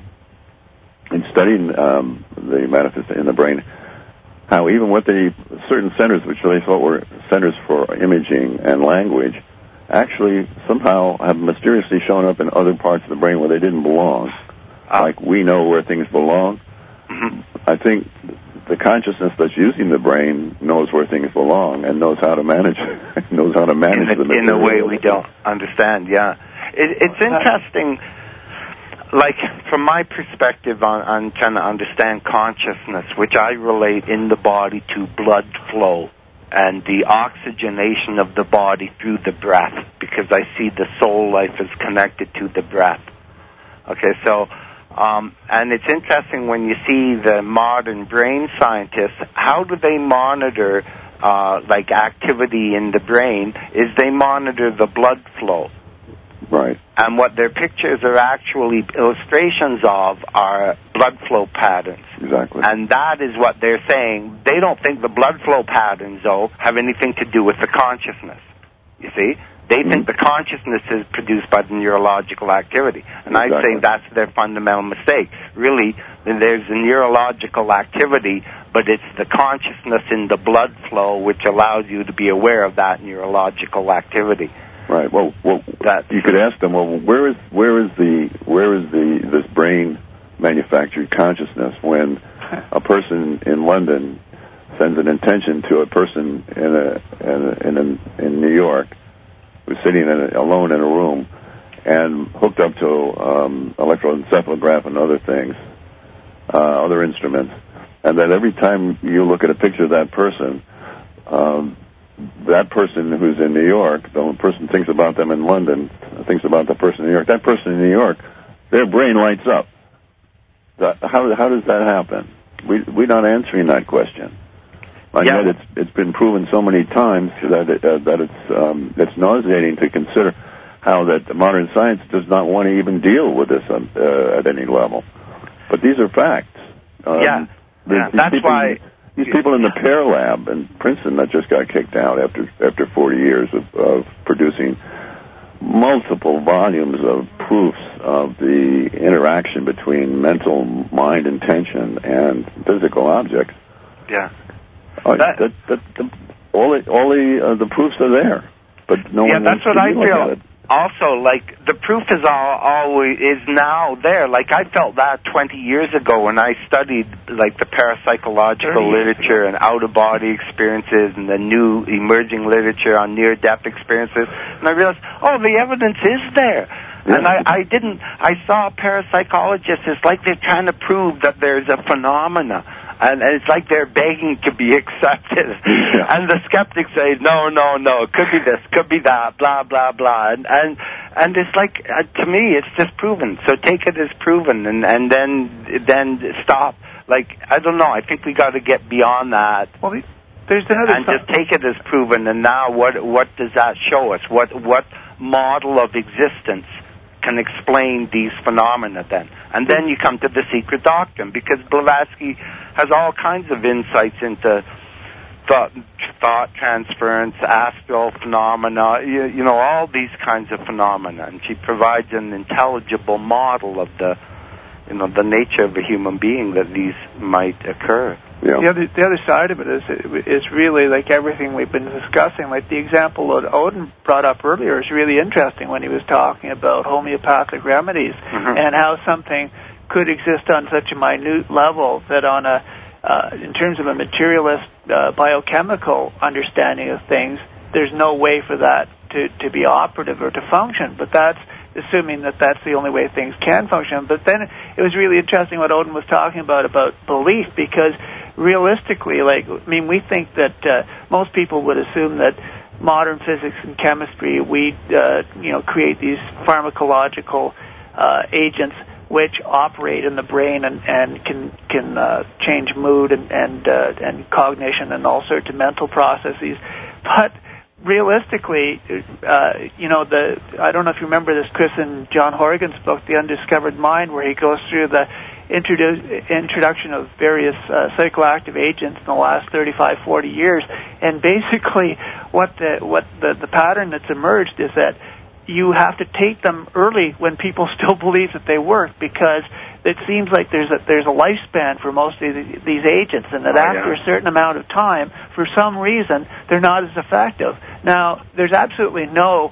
in studying the manifestation in the brain, how even what certain centers which they thought were centers for imaging and language actually somehow have mysteriously shown up in other parts of the brain where they didn't belong. Like we know where things belong. Mm-hmm. I think the consciousness that's using the brain knows where things belong and knows how to manage them in a way we don't understand. Yeah, it's interesting. Like, from my perspective on trying to understand consciousness, which I relate in the body to blood flow and the oxygenation of the body through the breath, because I see the soul life is connected to the breath. Okay, so, and it's interesting when you see the modern brain scientists, how do they monitor, like, activity in the brain, is they monitor the blood flow. Right. And what their pictures are actually illustrations of are blood flow patterns. Exactly. And that is what they're saying. They don't think the blood flow patterns, though, have anything to do with the consciousness. You see? They think the consciousness is produced by the neurological activity. And Exactly. I'd say that's their fundamental mistake. Really, there's a neurological activity, but it's the consciousness in the blood flow which allows you to be aware of that neurological activity. Right. Well, you could ask them, well, where is this brain manufactured consciousness when a person in London sends an intention to a person in New York who's sitting alone in a room and hooked up to electroencephalograph and other things, other instruments, and that every time you look at a picture of that person who's in New York, the person thinks about them in London, thinks about the person in New York. That person in New York, their brain lights up. How does that happen? We're not answering that question. And yet it's been proven so many times that it's nauseating to consider how that modern science does not want to even deal with this at any level. But these are facts. That's why these people in the Pear Lab in Princeton that just got kicked out after 40 years of producing multiple volumes of proofs of the interaction between mental, mind, intention, and physical objects. Yeah. All the proofs are there, but no one wants to look at it. Also, like, the proof is always now there. Like, I felt that 20 years ago when I studied, like, the parapsychological literature and out-of-body experiences and the new emerging literature on near-death experiences. And I realized, the evidence is there. Yeah. And I saw parapsychologists, it's like they're trying to prove that there's a phenomena. And it's like they're begging to be accepted. Yeah. And the skeptics say, no, it could be this, could be that, blah, blah, blah. And it's like, to me, it's just proven. So take it as proven and then stop. Like, I don't know, I think we got to get beyond that. Well, there's another just take it as proven. And now what does that show us? What model of existence can explain these phenomena then? And then you come to the secret doctrine, because Blavatsky has all kinds of insights into thought transference, astral phenomena, you know, all these kinds of phenomena. And she provides an intelligible model of the nature of a human being that these might occur. Yeah. The other side of it is really like everything we've been discussing. Like the example that Odin brought up earlier is really interesting when he was talking about homeopathic remedies and how something could exist on such a minute level that on in terms of a materialist biochemical understanding of things, there's no way for that to be operative or to function. But that's assuming that that's the only way things can function. But then it was really interesting what Odin was talking about belief, because realistically, we think that most people would assume that modern physics and chemistry, we create these pharmacological agents which operate in the brain and can change mood and cognition and all sorts of mental processes. But realistically, I don't know if you remember this, Chris, in John Horgan's book, The Undiscovered Mind, where he goes through the introduction of various psychoactive agents in the last 35, 40 years. And basically what the pattern that's emerged is that you have to take them early when people still believe that they work, because it seems like there's a lifespan for most of these agents, and that after a certain amount of time, for some reason, they're not as effective. Now, there's absolutely no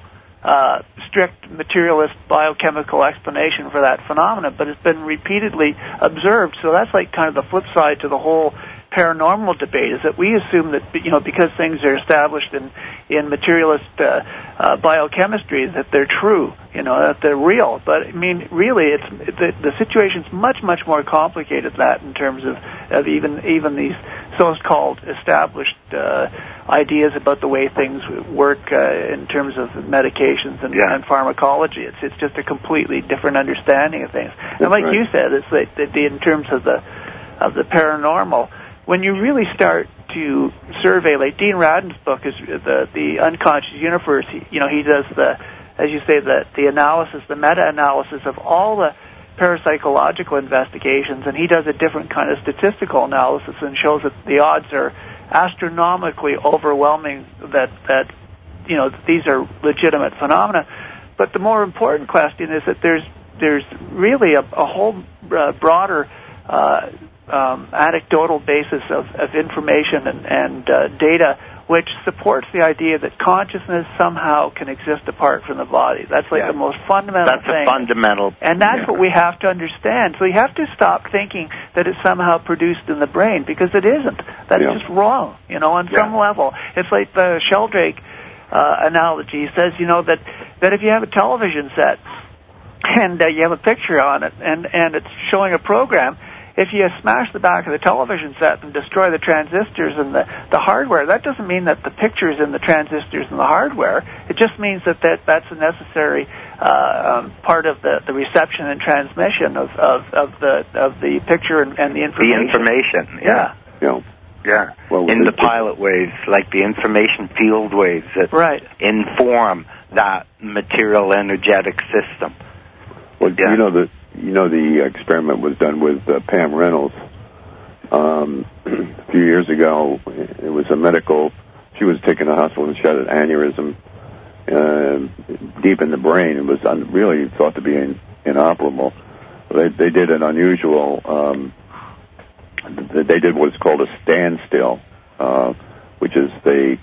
strict materialist biochemical explanation for that phenomenon, but it's been repeatedly observed. So that's like kind of the flip side to the whole paranormal debate, is that we assume that, because things are established in materialist biochemistry, that they're true, that they're real. But really, the situation's much, much more complicated than that in terms of even these so-called established ideas about the way things work in terms of medications and pharmacology. It's just a completely different understanding of things. And like you said, it's like in terms of the paranormal, when you really start to survey, like Dean Radin's book is the Unconscious Universe. He does the analysis, the meta-analysis of all the parapsychological investigations, and he does a different kind of statistical analysis and shows that the odds are astronomically overwhelming that these are legitimate phenomena. But the more important question is that there's really a whole broader anecdotal basis of information and data which supports the idea that consciousness somehow can exist apart from the body. That's the most fundamental thing. That's a fundamental. And that's what we have to understand. So you have to stop thinking that it's somehow produced in the brain, because it isn't. That's just wrong, on some level. It's like the Sheldrake analogy. He says, that if you have a television set and you have a picture on it and it's showing a program, if you smash the back of the television set and destroy the transistors and the hardware, that doesn't mean that the picture's in the transistors and the hardware. It just means that's a necessary part of the reception and transmission of the picture and the information. The information, yeah. Yeah. Well, in the pilot waves, like the information field waves that inform that material energetic system. Well, you know the experiment was done with Pam Reynolds a few years ago. It was a medical. She was taken to the hospital and she had an aneurysm deep in the brain. It was really thought to be inoperable. They did an unusual. They did what's called a standstill, which is they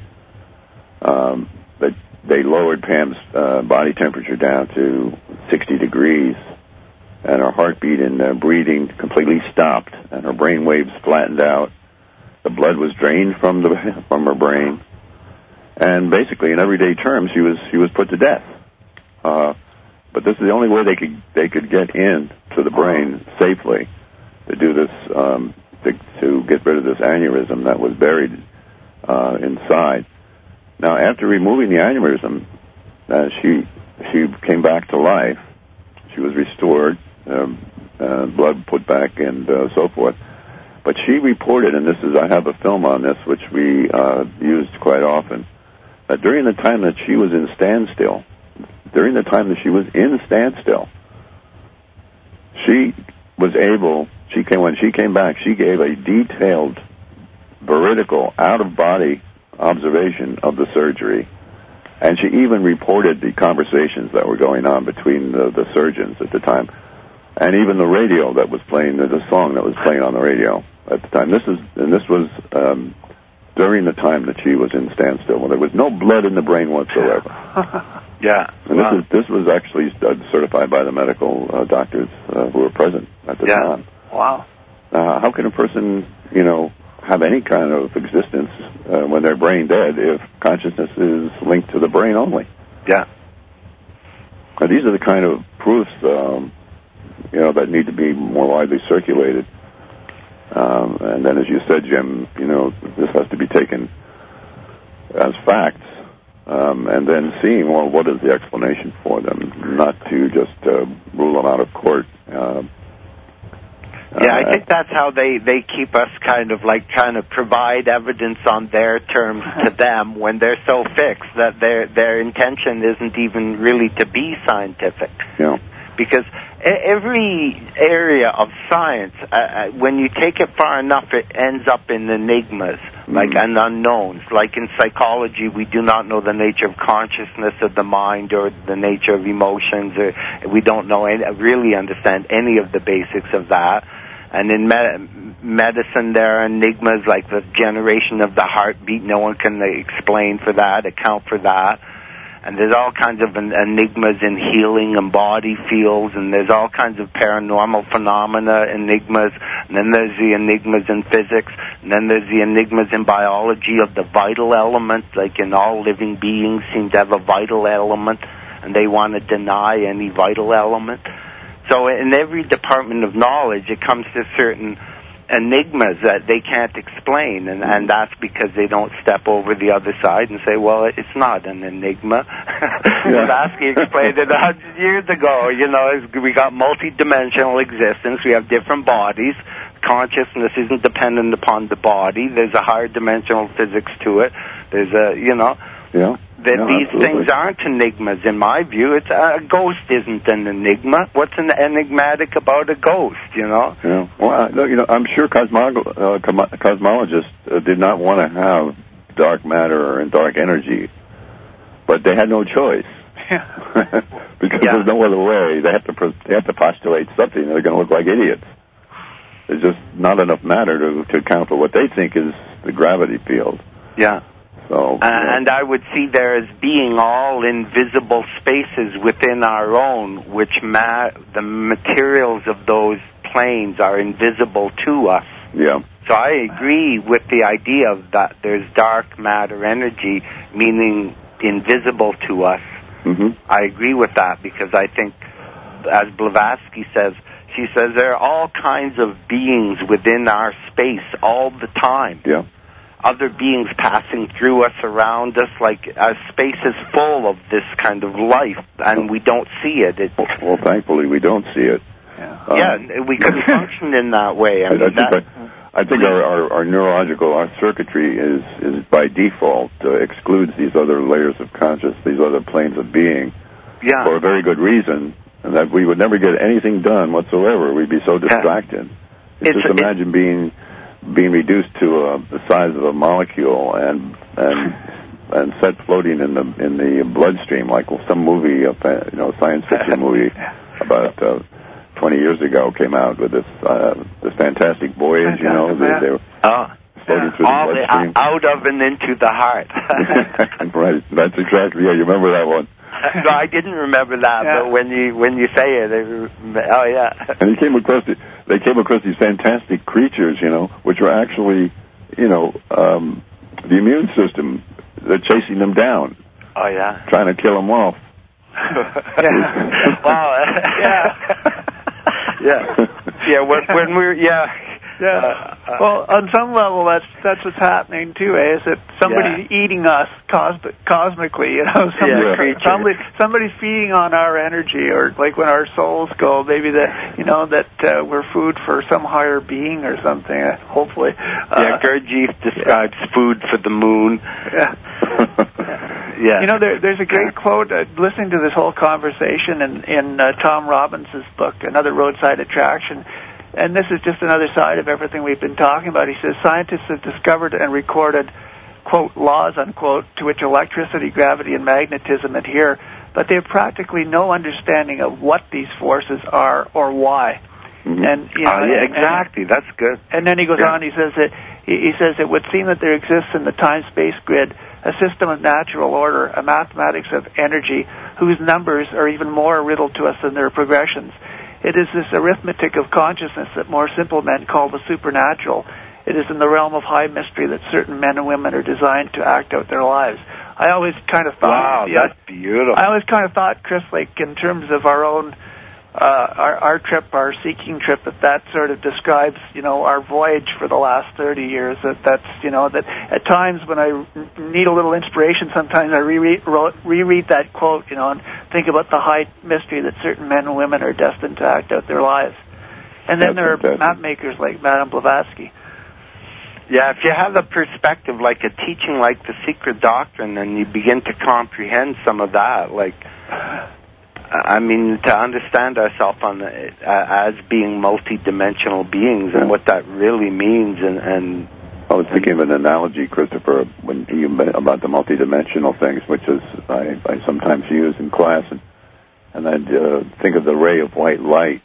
lowered Pam's body temperature down to 60 degrees, and her heartbeat and breathing completely stopped, and her brain waves flattened out. The blood was drained from her brain, and basically, in everyday terms, she was put to death. But this is the only way they could get in to the brain safely to do this, to get rid of this aneurysm that was buried inside. Now, after removing the aneurysm, she came back to life. She was restored, blood put back, and so forth. But she reported, and I have a film on this, which we used quite often, that during the time that she was in standstill, she was able. When she came back, she gave a detailed, veridical, out-of-body observation of the surgery, and she even reported the conversations that were going on between the surgeons at the time, and even the radio that was playing, the song that was playing on the radio at the time. This was during the time that she was in standstill, when there was no blood in the brain whatsoever. Yeah. And this was actually certified by the medical doctors who were present at the time. Wow. How can a person, have any kind of existence when they're brain dead if consciousness is linked to the brain only? Yeah. Now, these are the kind of proofs, that need to be more widely circulated. And then, as you said, Jim, this has to be taken as facts, and then seeing, what is the explanation for them, not to just rule them out of court. I think that's how they keep us kind of trying to provide evidence on their terms to them when they're so fixed that their intention isn't even really to be scientific. Yeah. Because every area of science, when you take it far enough, it ends up in enigmas, and unknowns. Like in psychology, we do not know the nature of consciousness of the mind or the nature of emotions, or we don't know really understand any of the basics of that. And in medicine, there are enigmas like the generation of the heartbeat. No one can account for that. And there's all kinds of enigmas in healing and body fields, and there's all kinds of paranormal phenomena, enigmas, and then there's the enigmas in physics, and then there's the enigmas in biology of the vital element, like in all living beings seem to have a vital element, and they want to deny any vital element. So in every department of knowledge, it comes to certain enigmas that they can't explain, and that's because they don't step over the other side and say, well, it's not an enigma. Blavatsky explained it 100 years ago. We got multidimensional existence. We have different bodies. Consciousness isn't dependent upon the body. There's a higher dimensional physics to it. There's these things aren't enigmas, in my view. It's a ghost isn't an enigma. What's enigmatic about a ghost? Yeah. Well, I'm sure cosmologists did not want to have dark matter and dark energy, but they had no choice. Because there's no other way. They have to postulate something. They're going to look like idiots. There's just not enough matter to account for what they think is the gravity field. Yeah. So, and I would see there as being all invisible spaces within our own, which the materials of those planes are invisible to us. Yeah. So I agree with the idea of that there's dark matter energy, meaning invisible to us. Mm-hmm. I agree with that because I think, as Blavatsky says, she says there are all kinds of beings within our space all the time. Yeah. Other beings passing through us, around us, like our space is full of this kind of life, and we don't see it. Well, thankfully, we don't see it. We couldn't function in that way. I think our neurological, our circuitry is by default excludes these other layers of consciousness, these other planes of being, for a very good reason, and that we would never get anything done whatsoever. We'd be so distracted. Just imagine being reduced to the size of a molecule and set floating in the bloodstream, like some movie, science fiction movie about 20 years ago came out with this fantastic voyage. They were floating through the bloodstream, out of and into the heart. Right, that's exactly. Yeah, you remember that one? No, I didn't remember that, but when you say it, And they came across these fantastic creatures, which were actually, the immune system. They're chasing them down. Oh yeah, trying to kill them off. Wow. When we're well, on some level, that's what's happening too. Is that somebody's eating us cosmically? Somebody's feeding on our energy, or like when our souls go, maybe that we're food for some higher being or something. Hopefully. Gurdjieff describes food for the moon. There's a great quote, listening to this whole conversation in Tom Robbins' book, Another Roadside Attraction, and this is just another side of everything we've been talking about. He says, scientists have discovered and recorded, quote, laws, unquote, to which electricity, gravity, and magnetism adhere, but they have practically no understanding of what these forces are or why. Mm-hmm. And exactly. That's good. And then he goes on. He says that it would seem that there exists in the time-space grid a system of natural order, a mathematics of energy, whose numbers are even more riddled to us than their progressions. It is this arithmetic of consciousness that more simple men call the supernatural. It is in the realm of high mystery that certain men and women are designed to act out their lives. I always kind of thought... Wow, that's beautiful. I always kind of thought, Chris, like in terms of our own... our trip, our seeking trip, that sort of describes, our voyage for the last 30 years. That at times when I need a little inspiration, sometimes I reread that quote, and think about the high mystery that certain men and women are destined to act out their lives. And then there are map makers like Madame Blavatsky. Yeah, if you have a perspective like a teaching like the Secret Doctrine, then you begin to comprehend some of that, to understand ourselves as being multi-dimensional beings and what that really means. And I was thinking of an analogy, Christopher, when you about the multi-dimensional things, which is I sometimes use in class, and I'd think of the ray of white light.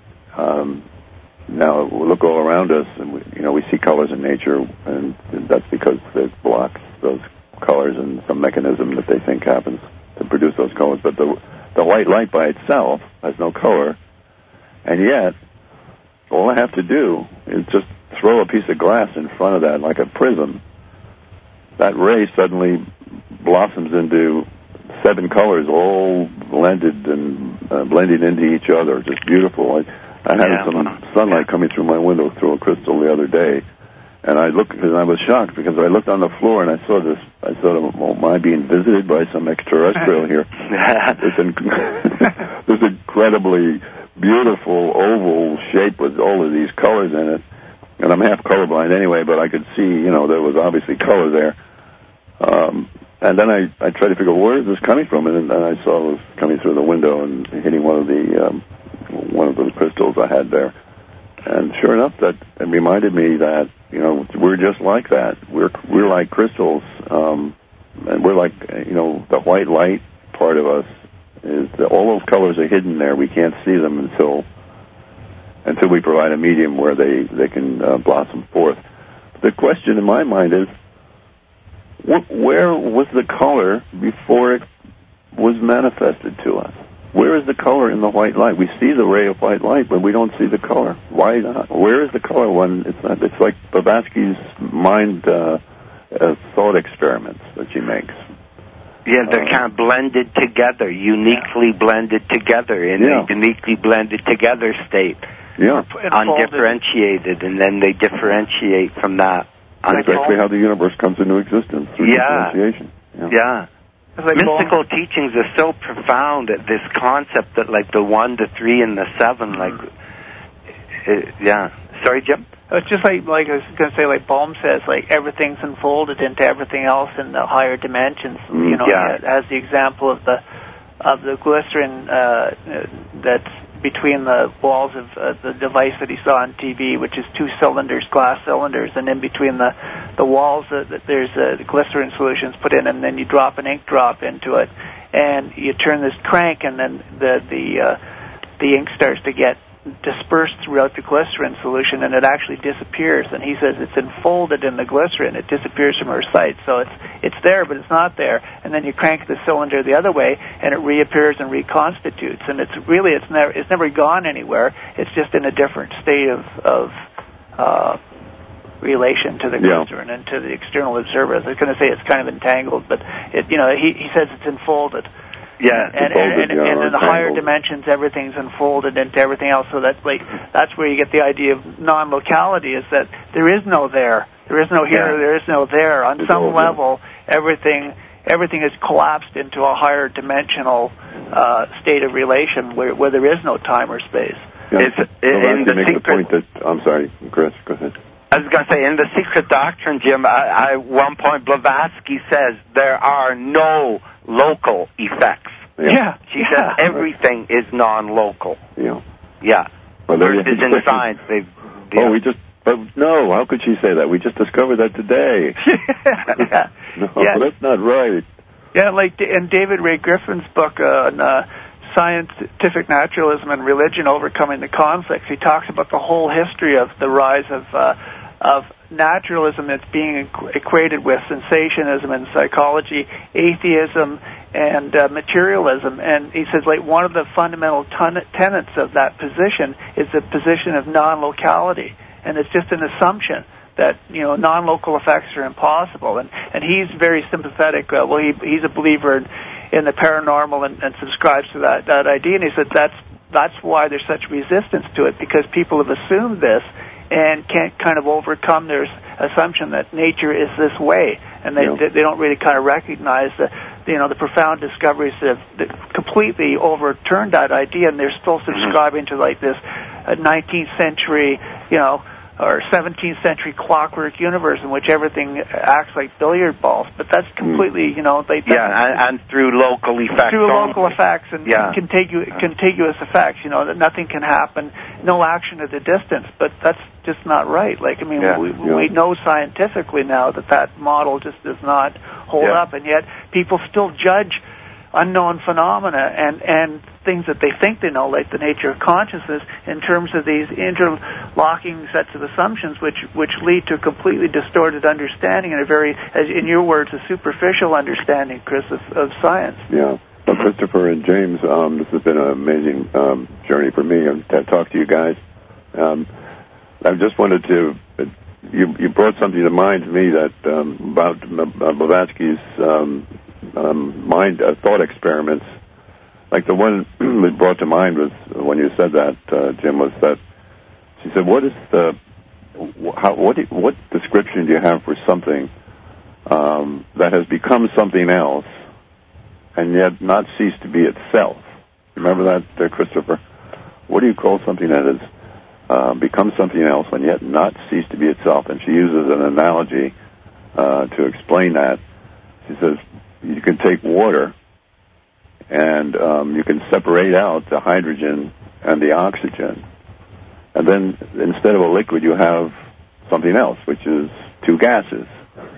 Now we look all around us, and we see colors in nature, and that's because it blocks those colors and some mechanism that they think happens to produce those colors. But the white light by itself has no color, and yet all I have to do is just throw a piece of glass in front of that like a prism. That ray suddenly blossoms into 7 colors, all blended and blending into each other. Just beautiful. I had some sunlight coming through my window through a crystal the other day, and I was shocked because I looked on the floor and I saw this. I thought, am I being visited by some extraterrestrial here? This incredibly beautiful oval shape with all of these colors in it. And I'm half colorblind anyway, but I could see, there was obviously color there. And then I tried to figure out where is this coming from, and then I saw it was coming through the window and hitting one of the crystals I had there. And sure enough, that it reminded me that we're just like that. We're like crystals, and we're like the white light part of us is that all those colors are hidden there. We can't see them until we provide a medium where they can blossom forth. The question in my mind is, where was the color before it was manifested to us? Where is the color in the white light? We see the ray of white light, but we don't see the color. Why not? Where is the color when it's not? It's like Blavatsky's mind thought experiments that she makes. Yeah, they're kind of blended together, uniquely blended together in a uniquely blended together state. Yeah. Undifferentiated, and then they differentiate from that. That's exactly how the universe comes into existence, through differentiation. Yeah. Mystical teachings are so profound at this concept that, like, the 1, the 3, and the 7, Sorry, Jim? It's just like I was going to say, like Bohm says, like everything's unfolded into everything else in the higher dimensions. As the example of the glycerin that's between the walls of the device that he saw on TV, which is 2 cylinders, glass cylinders, and in between the walls there's glycerin solutions put in, and then you drop an ink drop into it, and you turn this crank, and then the ink starts to get dispersed throughout the glycerin solution, and it actually disappears. And he says it's enfolded in the glycerin. It disappears from our sight, so it's there, but it's not there. And then you crank the cylinder the other way, and it reappears and reconstitutes. And it's never gone anywhere. It's just in a different state of relation to the glycerin and to the external observer. I was going to say it's kind of entangled, but he says it's enfolded. Yeah, and in the higher dimensions, everything's unfolded into everything else. So that's where you get the idea of non-locality, is that there is no there. There is no here, there is no there. On some level, everything is collapsed into a higher dimensional state of relation where there is no time or space. Yeah. I'm sorry, Chris, go ahead. I was going to say, in the Secret Doctrine, Jim, at one point Blavatsky says there are no local effects. Yeah. She says everything is non-local. Yeah. Yeah. Well, versus in science, no, how could she say that? We just discovered that today. That's not right. Yeah, like in David Ray Griffin's book on Scientific Naturalism and Religion Overcoming the Conflicts, he talks about the whole history of the rise of naturalism that's being equated with sensationism in psychology, atheism, and materialism. And he says, like, one of the fundamental tenets of that position is the position of non-locality. And it's just an assumption that, non-local effects are impossible. And he's very sympathetic. He's a believer in the paranormal and subscribes to that idea. And he said that's why there's such resistance to it, because people have assumed this and can't kind of overcome their assumption that nature is this way, and they don't really kind of recognize the profound discoveries that completely overturned that idea, and they're still subscribing to like this 19th century, or 17th century clockwork universe in which everything acts like billiard balls. But that's completely, and through local effects. Through local effects and contiguous effects, that nothing can happen, no action at a distance. But that's just not right. We know scientifically now that model just does not hold up, and yet people still judge unknown phenomena and things that they think they know, like the nature of consciousness, in terms of these interlocking sets of assumptions, which lead to a completely distorted understanding and a very, as in your words, a superficial understanding, Chris, of science. Yeah. Well, Christopher and James, this has been an amazing journey for me to talk to you guys. I just wanted to, you brought something to mind to me that about Blavatsky's thought experiments. Like the one that brought to mind was when you said that, Jim, was that she said, "What description do you have for something that has become something else and yet not ceased to be itself?" Remember that, Christopher? What do you call something that has become something else and yet not ceased to be itself? And she uses an analogy to explain that. She says, you can take water and you can separate out the hydrogen and the oxygen. And then instead of a liquid, you have something else, which is two gases.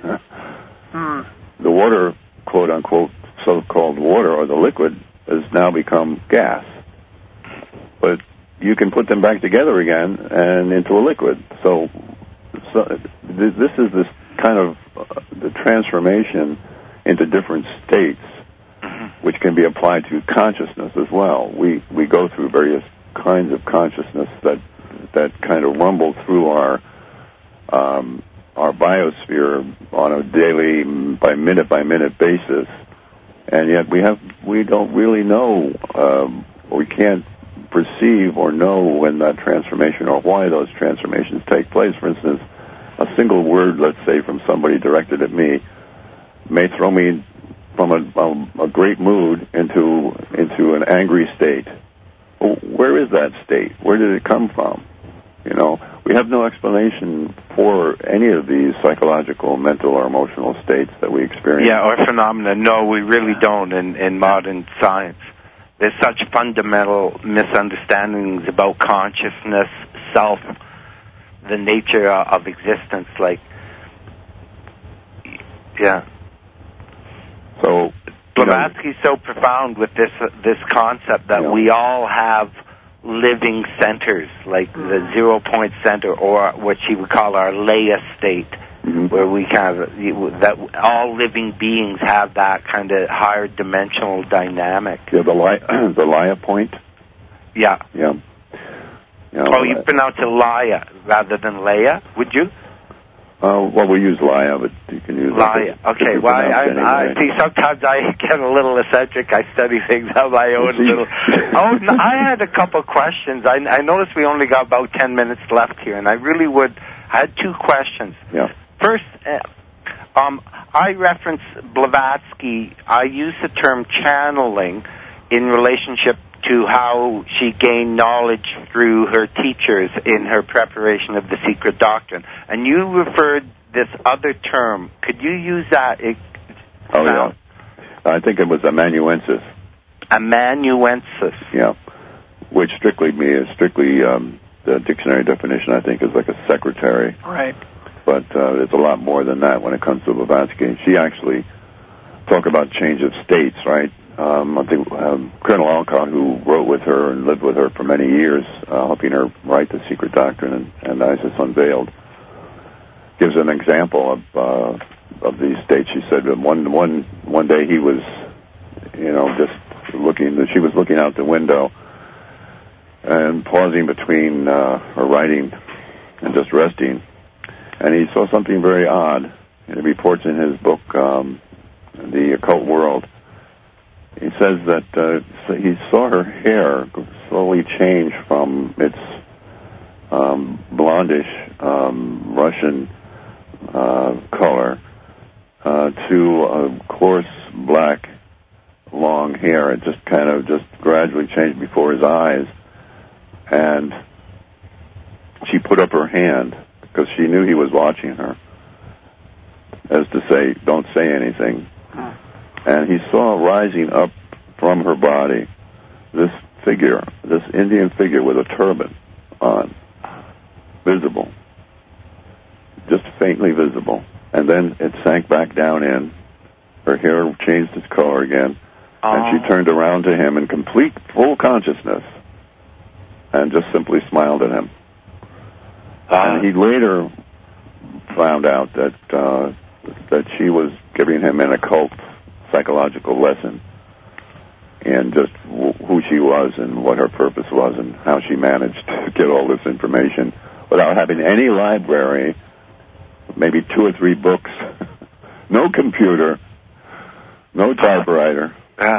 The water, quote unquote, so-called water, or the liquid, has now become gas. But you can put them back together again and into a liquid. So this is this kind of the transformation into different states, which can be applied to consciousness as well. We go through various kinds of consciousness that kind of rumble through our biosphere on a daily, by minute basis, and yet we don't really know, we can't perceive or know when that transformation or why those transformations take place. For instance, a single word, let's say, from somebody directed at me may throw me from a great mood into an angry state. Well, where is that state? Where did it come from? You know, we have no explanation for any of these psychological, mental, or emotional states that we experience. Yeah, or phenomena. No, we really don't in modern science. There's such fundamental misunderstandings about consciousness, self, the nature of existence. Like, yeah. So Blavatsky's so profound with this concept that we all have living centers, like the 0 point center, or what she would call our Leia state, where we kind of that all living beings have that kind of higher dimensional dynamic. Yeah, the Leia point. Yeah. Yeah. Oh, you pronounce it Leia rather than Leia, would you? Well, we use Leia, but you can use Leia. Okay. Well, I see. Sometimes I get a little eccentric. I study things on my own. I had a couple questions. I noticed we only got about 10 minutes left here, and I had two questions. Yeah. First, I reference Blavatsky. I use the term channeling in relationship to how she gained knowledge through her teachers in her preparation of the Secret Doctrine. And you referred this other term. Could you use that? Yeah. I think it was amanuensis. Amanuensis. Yeah. Which strictly the dictionary definition, I think, is like a secretary. Right. But it's a lot more than that when it comes to Blavatsky. She actually talked about change of states, right? I think Colonel Alcott, who wrote with her and lived with her for many years, helping her write the Secret Doctrine and Isis Unveiled, gives an example of these states. She said that one day he was, just looking. She was looking out the window and pausing between her writing and just resting, and he saw something very odd. It reports in his book, The Occult World. He says that he saw her hair slowly change from its blondish Russian color to a coarse black long hair. It just kind of gradually changed before his eyes. And she put up her hand because she knew he was watching her, as to say, don't say anything. And he saw rising up from her body this figure, this Indian figure with a turban on, visible, just faintly visible. And then it sank back down in. Her hair changed its color again. And she turned around to him in complete, full consciousness and just simply smiled at him. And he later found out that she was giving him an occult psychological lesson in just who she was and what her purpose was and how she managed to get all this information without having any library, maybe 2 or 3 books, no computer, no typewriter.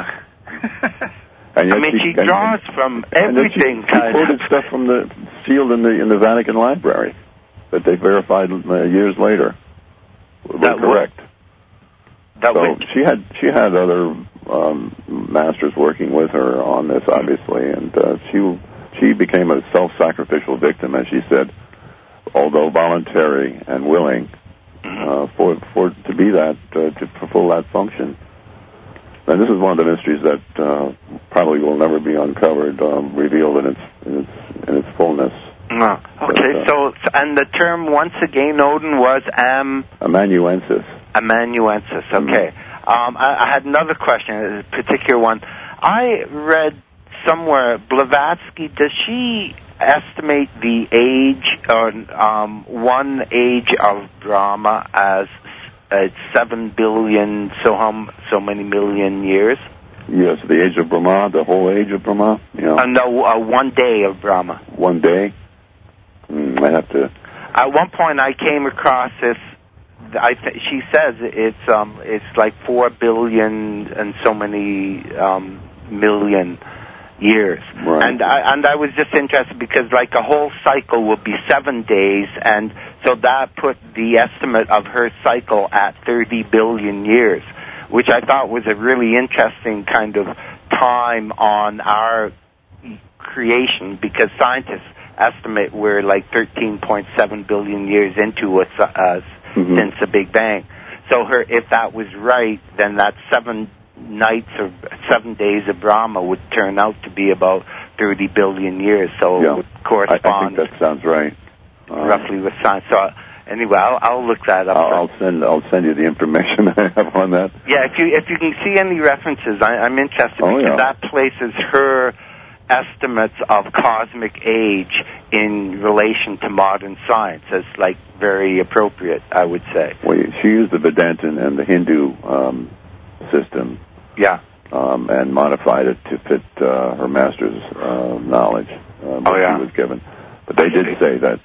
And yet she draws from everything. She quoted stuff from the sealed in the Vatican Library that they verified years later. That correct. She had other masters working with her on this, obviously, and she became a self-sacrificial victim, as she said, although voluntary and willing to be that to fulfill that function. And this is one of the mysteries that probably will never be uncovered, revealed in its fullness. Okay, and the term once again, Odin, was amanuensis. Amanuensis. Okay. I had another question, a particular one. I read somewhere Blavatsky. Does she estimate the age or one age of Brahma as 7 billion, so many million years? Yes, the age of Brahma, the whole age of Brahma. Yeah. No, 1 day of Brahma. 1 day. I have to. At one point, I came across this. She says it's like 4 billion and so many million years. Right. And I was just interested because like a whole cycle would be 7 days, and so that put the estimate of her cycle at 30 billion years, which I thought was a really interesting kind of time on our creation, because scientists estimate we're like 13.7 billion years into us since the Big Bang. So if that was right, then that 7 nights or 7 days of Brahma would turn out to be about 30 billion years. So it would correspond. I think that sounds right. Roughly with science. So anyway, I'll look that up. I'll send you the information I have on that. Yeah, if you can see any references, I'm interested because that places her estimates of cosmic age in relation to modern science as like very appropriate, I would say. Well, she used the Vedanta and the Hindu system. Yeah. And modified it to fit her master's knowledge that she was given. But they did say that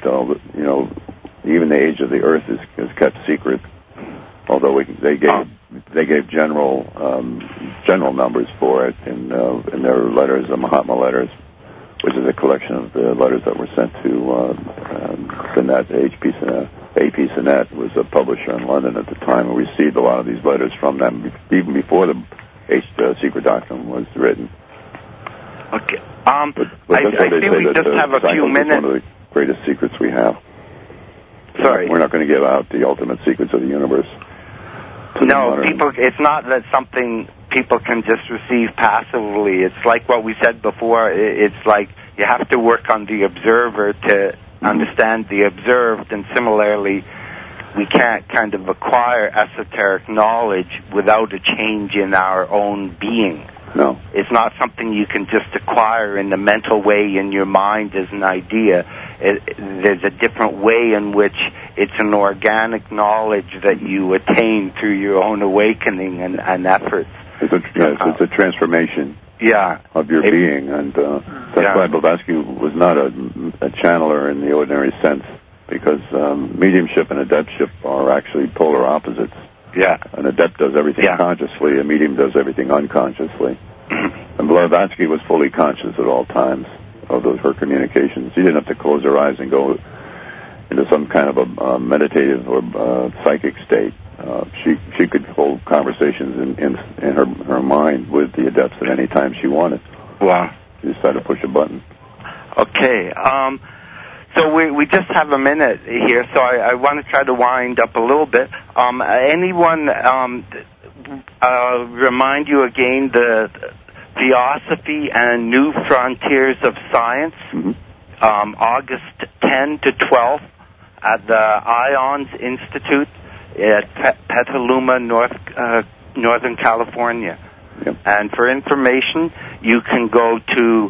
even the age of the Earth is kept secret. Although they gave general numbers for it in their letters, the Mahatma letters, which is a collection of the letters that were sent to Sinet, A.P. Sinet was a publisher in London at the time, and received a lot of these letters from them even before the Secret Doctrine was written. Okay. But I see we just have a few minutes. One of the greatest secrets we have. Sorry. We're not going to give out the ultimate secrets of the universe. No, it's not that something people can just receive passively. It's like what we said before. It's like you have to work on the observer to understand the observed, and similarly, we can't kind of acquire esoteric knowledge without a change in our own being. No. It's not something you can just acquire in the mental way in your mind as an idea. There's a different way in which it's an organic knowledge that you attain through your own awakening and efforts. It's a transformation of your being, and that's why Blavatsky was not a channeler in the ordinary sense, because mediumship and adeptship are actually polar opposites. Yeah. An adept does everything consciously, a medium does everything unconsciously. And Blavatsky was fully conscious at all times of her communications. She didn't have to close her eyes and go into some kind of a meditative or psychic state. She could hold conversations in her mind with the adepts at any time she wanted. Wow. She just had to push a button. Okay. So we just have a minute here, so I want to try to wind up a little bit. Anyone remind you again the Theosophy and New Frontiers of Science, August 10 to 12 at the IONS Institute at Petaluma, Northern California. Yep. And for information, you can go to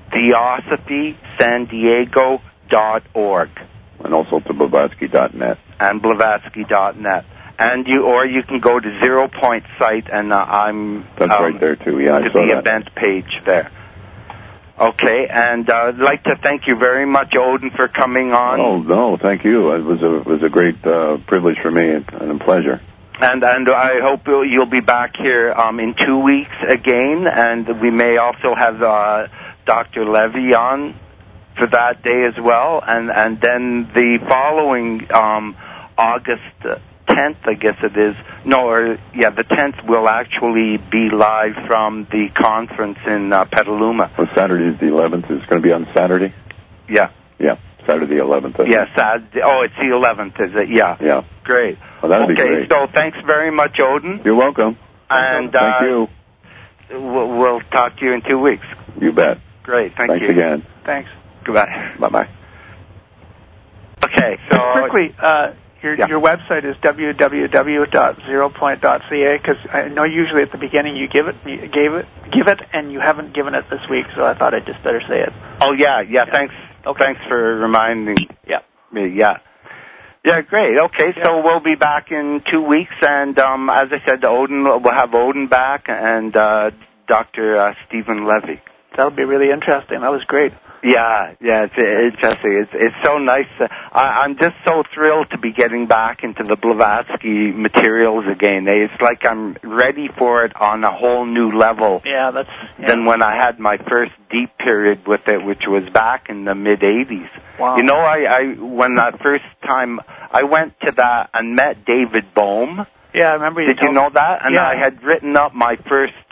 theosophysandiego.org. And also to Blavatsky.net. And Blavatsky.net. And you can go to 0 Point site, and that's right there too. Yeah, I saw the event page there. Okay, and I'd like to thank you very much, Odin, for coming on. Oh no, thank you. It was a great privilege for me and a pleasure. And I hope you'll be back here in 2 weeks again, and we may also have Dr. Levy on for that day as well, and then the following August 10th, I guess it is. The 10th will actually be live from the conference in Petaluma. Well, Saturday is the 11th. It's going to be on Saturday? Yeah. Yeah, Saturday the 11th. Saturday. Oh, it's the 11th, is it? Yeah. Yeah. Great. Well, that'd be great. Okay, so thanks very much, Odin. You're welcome. And thank you. We'll talk to you in 2 weeks. You bet. Great. Thanks you. Thanks again. Thanks. Goodbye. Bye-bye. Okay, so... Quickly, your website is www.zeropoint.ca, because I know usually at the beginning you give it, and you haven't given it this week, so I thought I'd just better say it. Oh, yeah. Thanks. Okay. Thanks for reminding me. Yeah, great. Okay, so we'll be back in 2 weeks, and as I said, we'll have Odin back and Dr. Stephen Levy. That'll be really interesting. That was great. Yeah, it's interesting. It's so nice. I'm just so thrilled to be getting back into the Blavatsky materials again. It's like I'm ready for it on a whole new level. Than when I had my first deep period with it, which was back in the mid-'80s. Wow. You know, when that first time I went to that and met David Bohm. Yeah, I remember you. Did you know that? And I had written up my first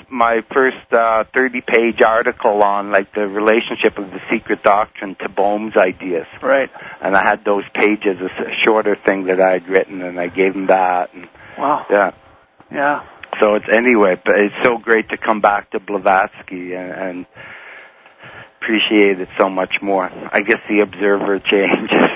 my first 30-page article on like the relationship of the secret doctrine to Bohm's ideas. Right. And I had those pages, a shorter thing that I had written, and I gave him that. And, wow. Yeah. Yeah. So it's anyway, but it's so great to come back to Blavatsky and appreciate it so much more. I guess the observer changes.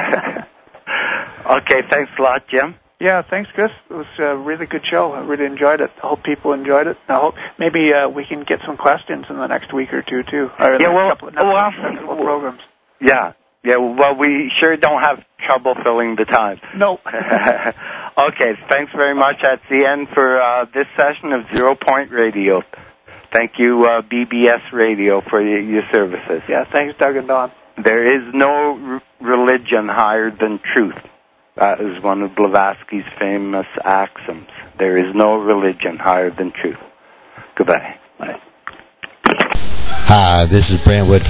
Okay, thanks a lot, Jim. Yeah, thanks, Chris. It was a really good show. I really enjoyed it. I hope people enjoyed it. I hope maybe we can get some questions in the next week or two, too. Or couple of programs. Yeah. Yeah, well, we sure don't have trouble filling the time. No. Okay, thanks very much. That's the end for this session of Zero Point Radio. Thank you, BBS Radio, for your services. Yeah, thanks, Doug and Don. There is no religion higher than truth. That is one of Blavatsky's famous axioms. There is no religion higher than truth. Goodbye. Bye. Hi, this is Brent Wood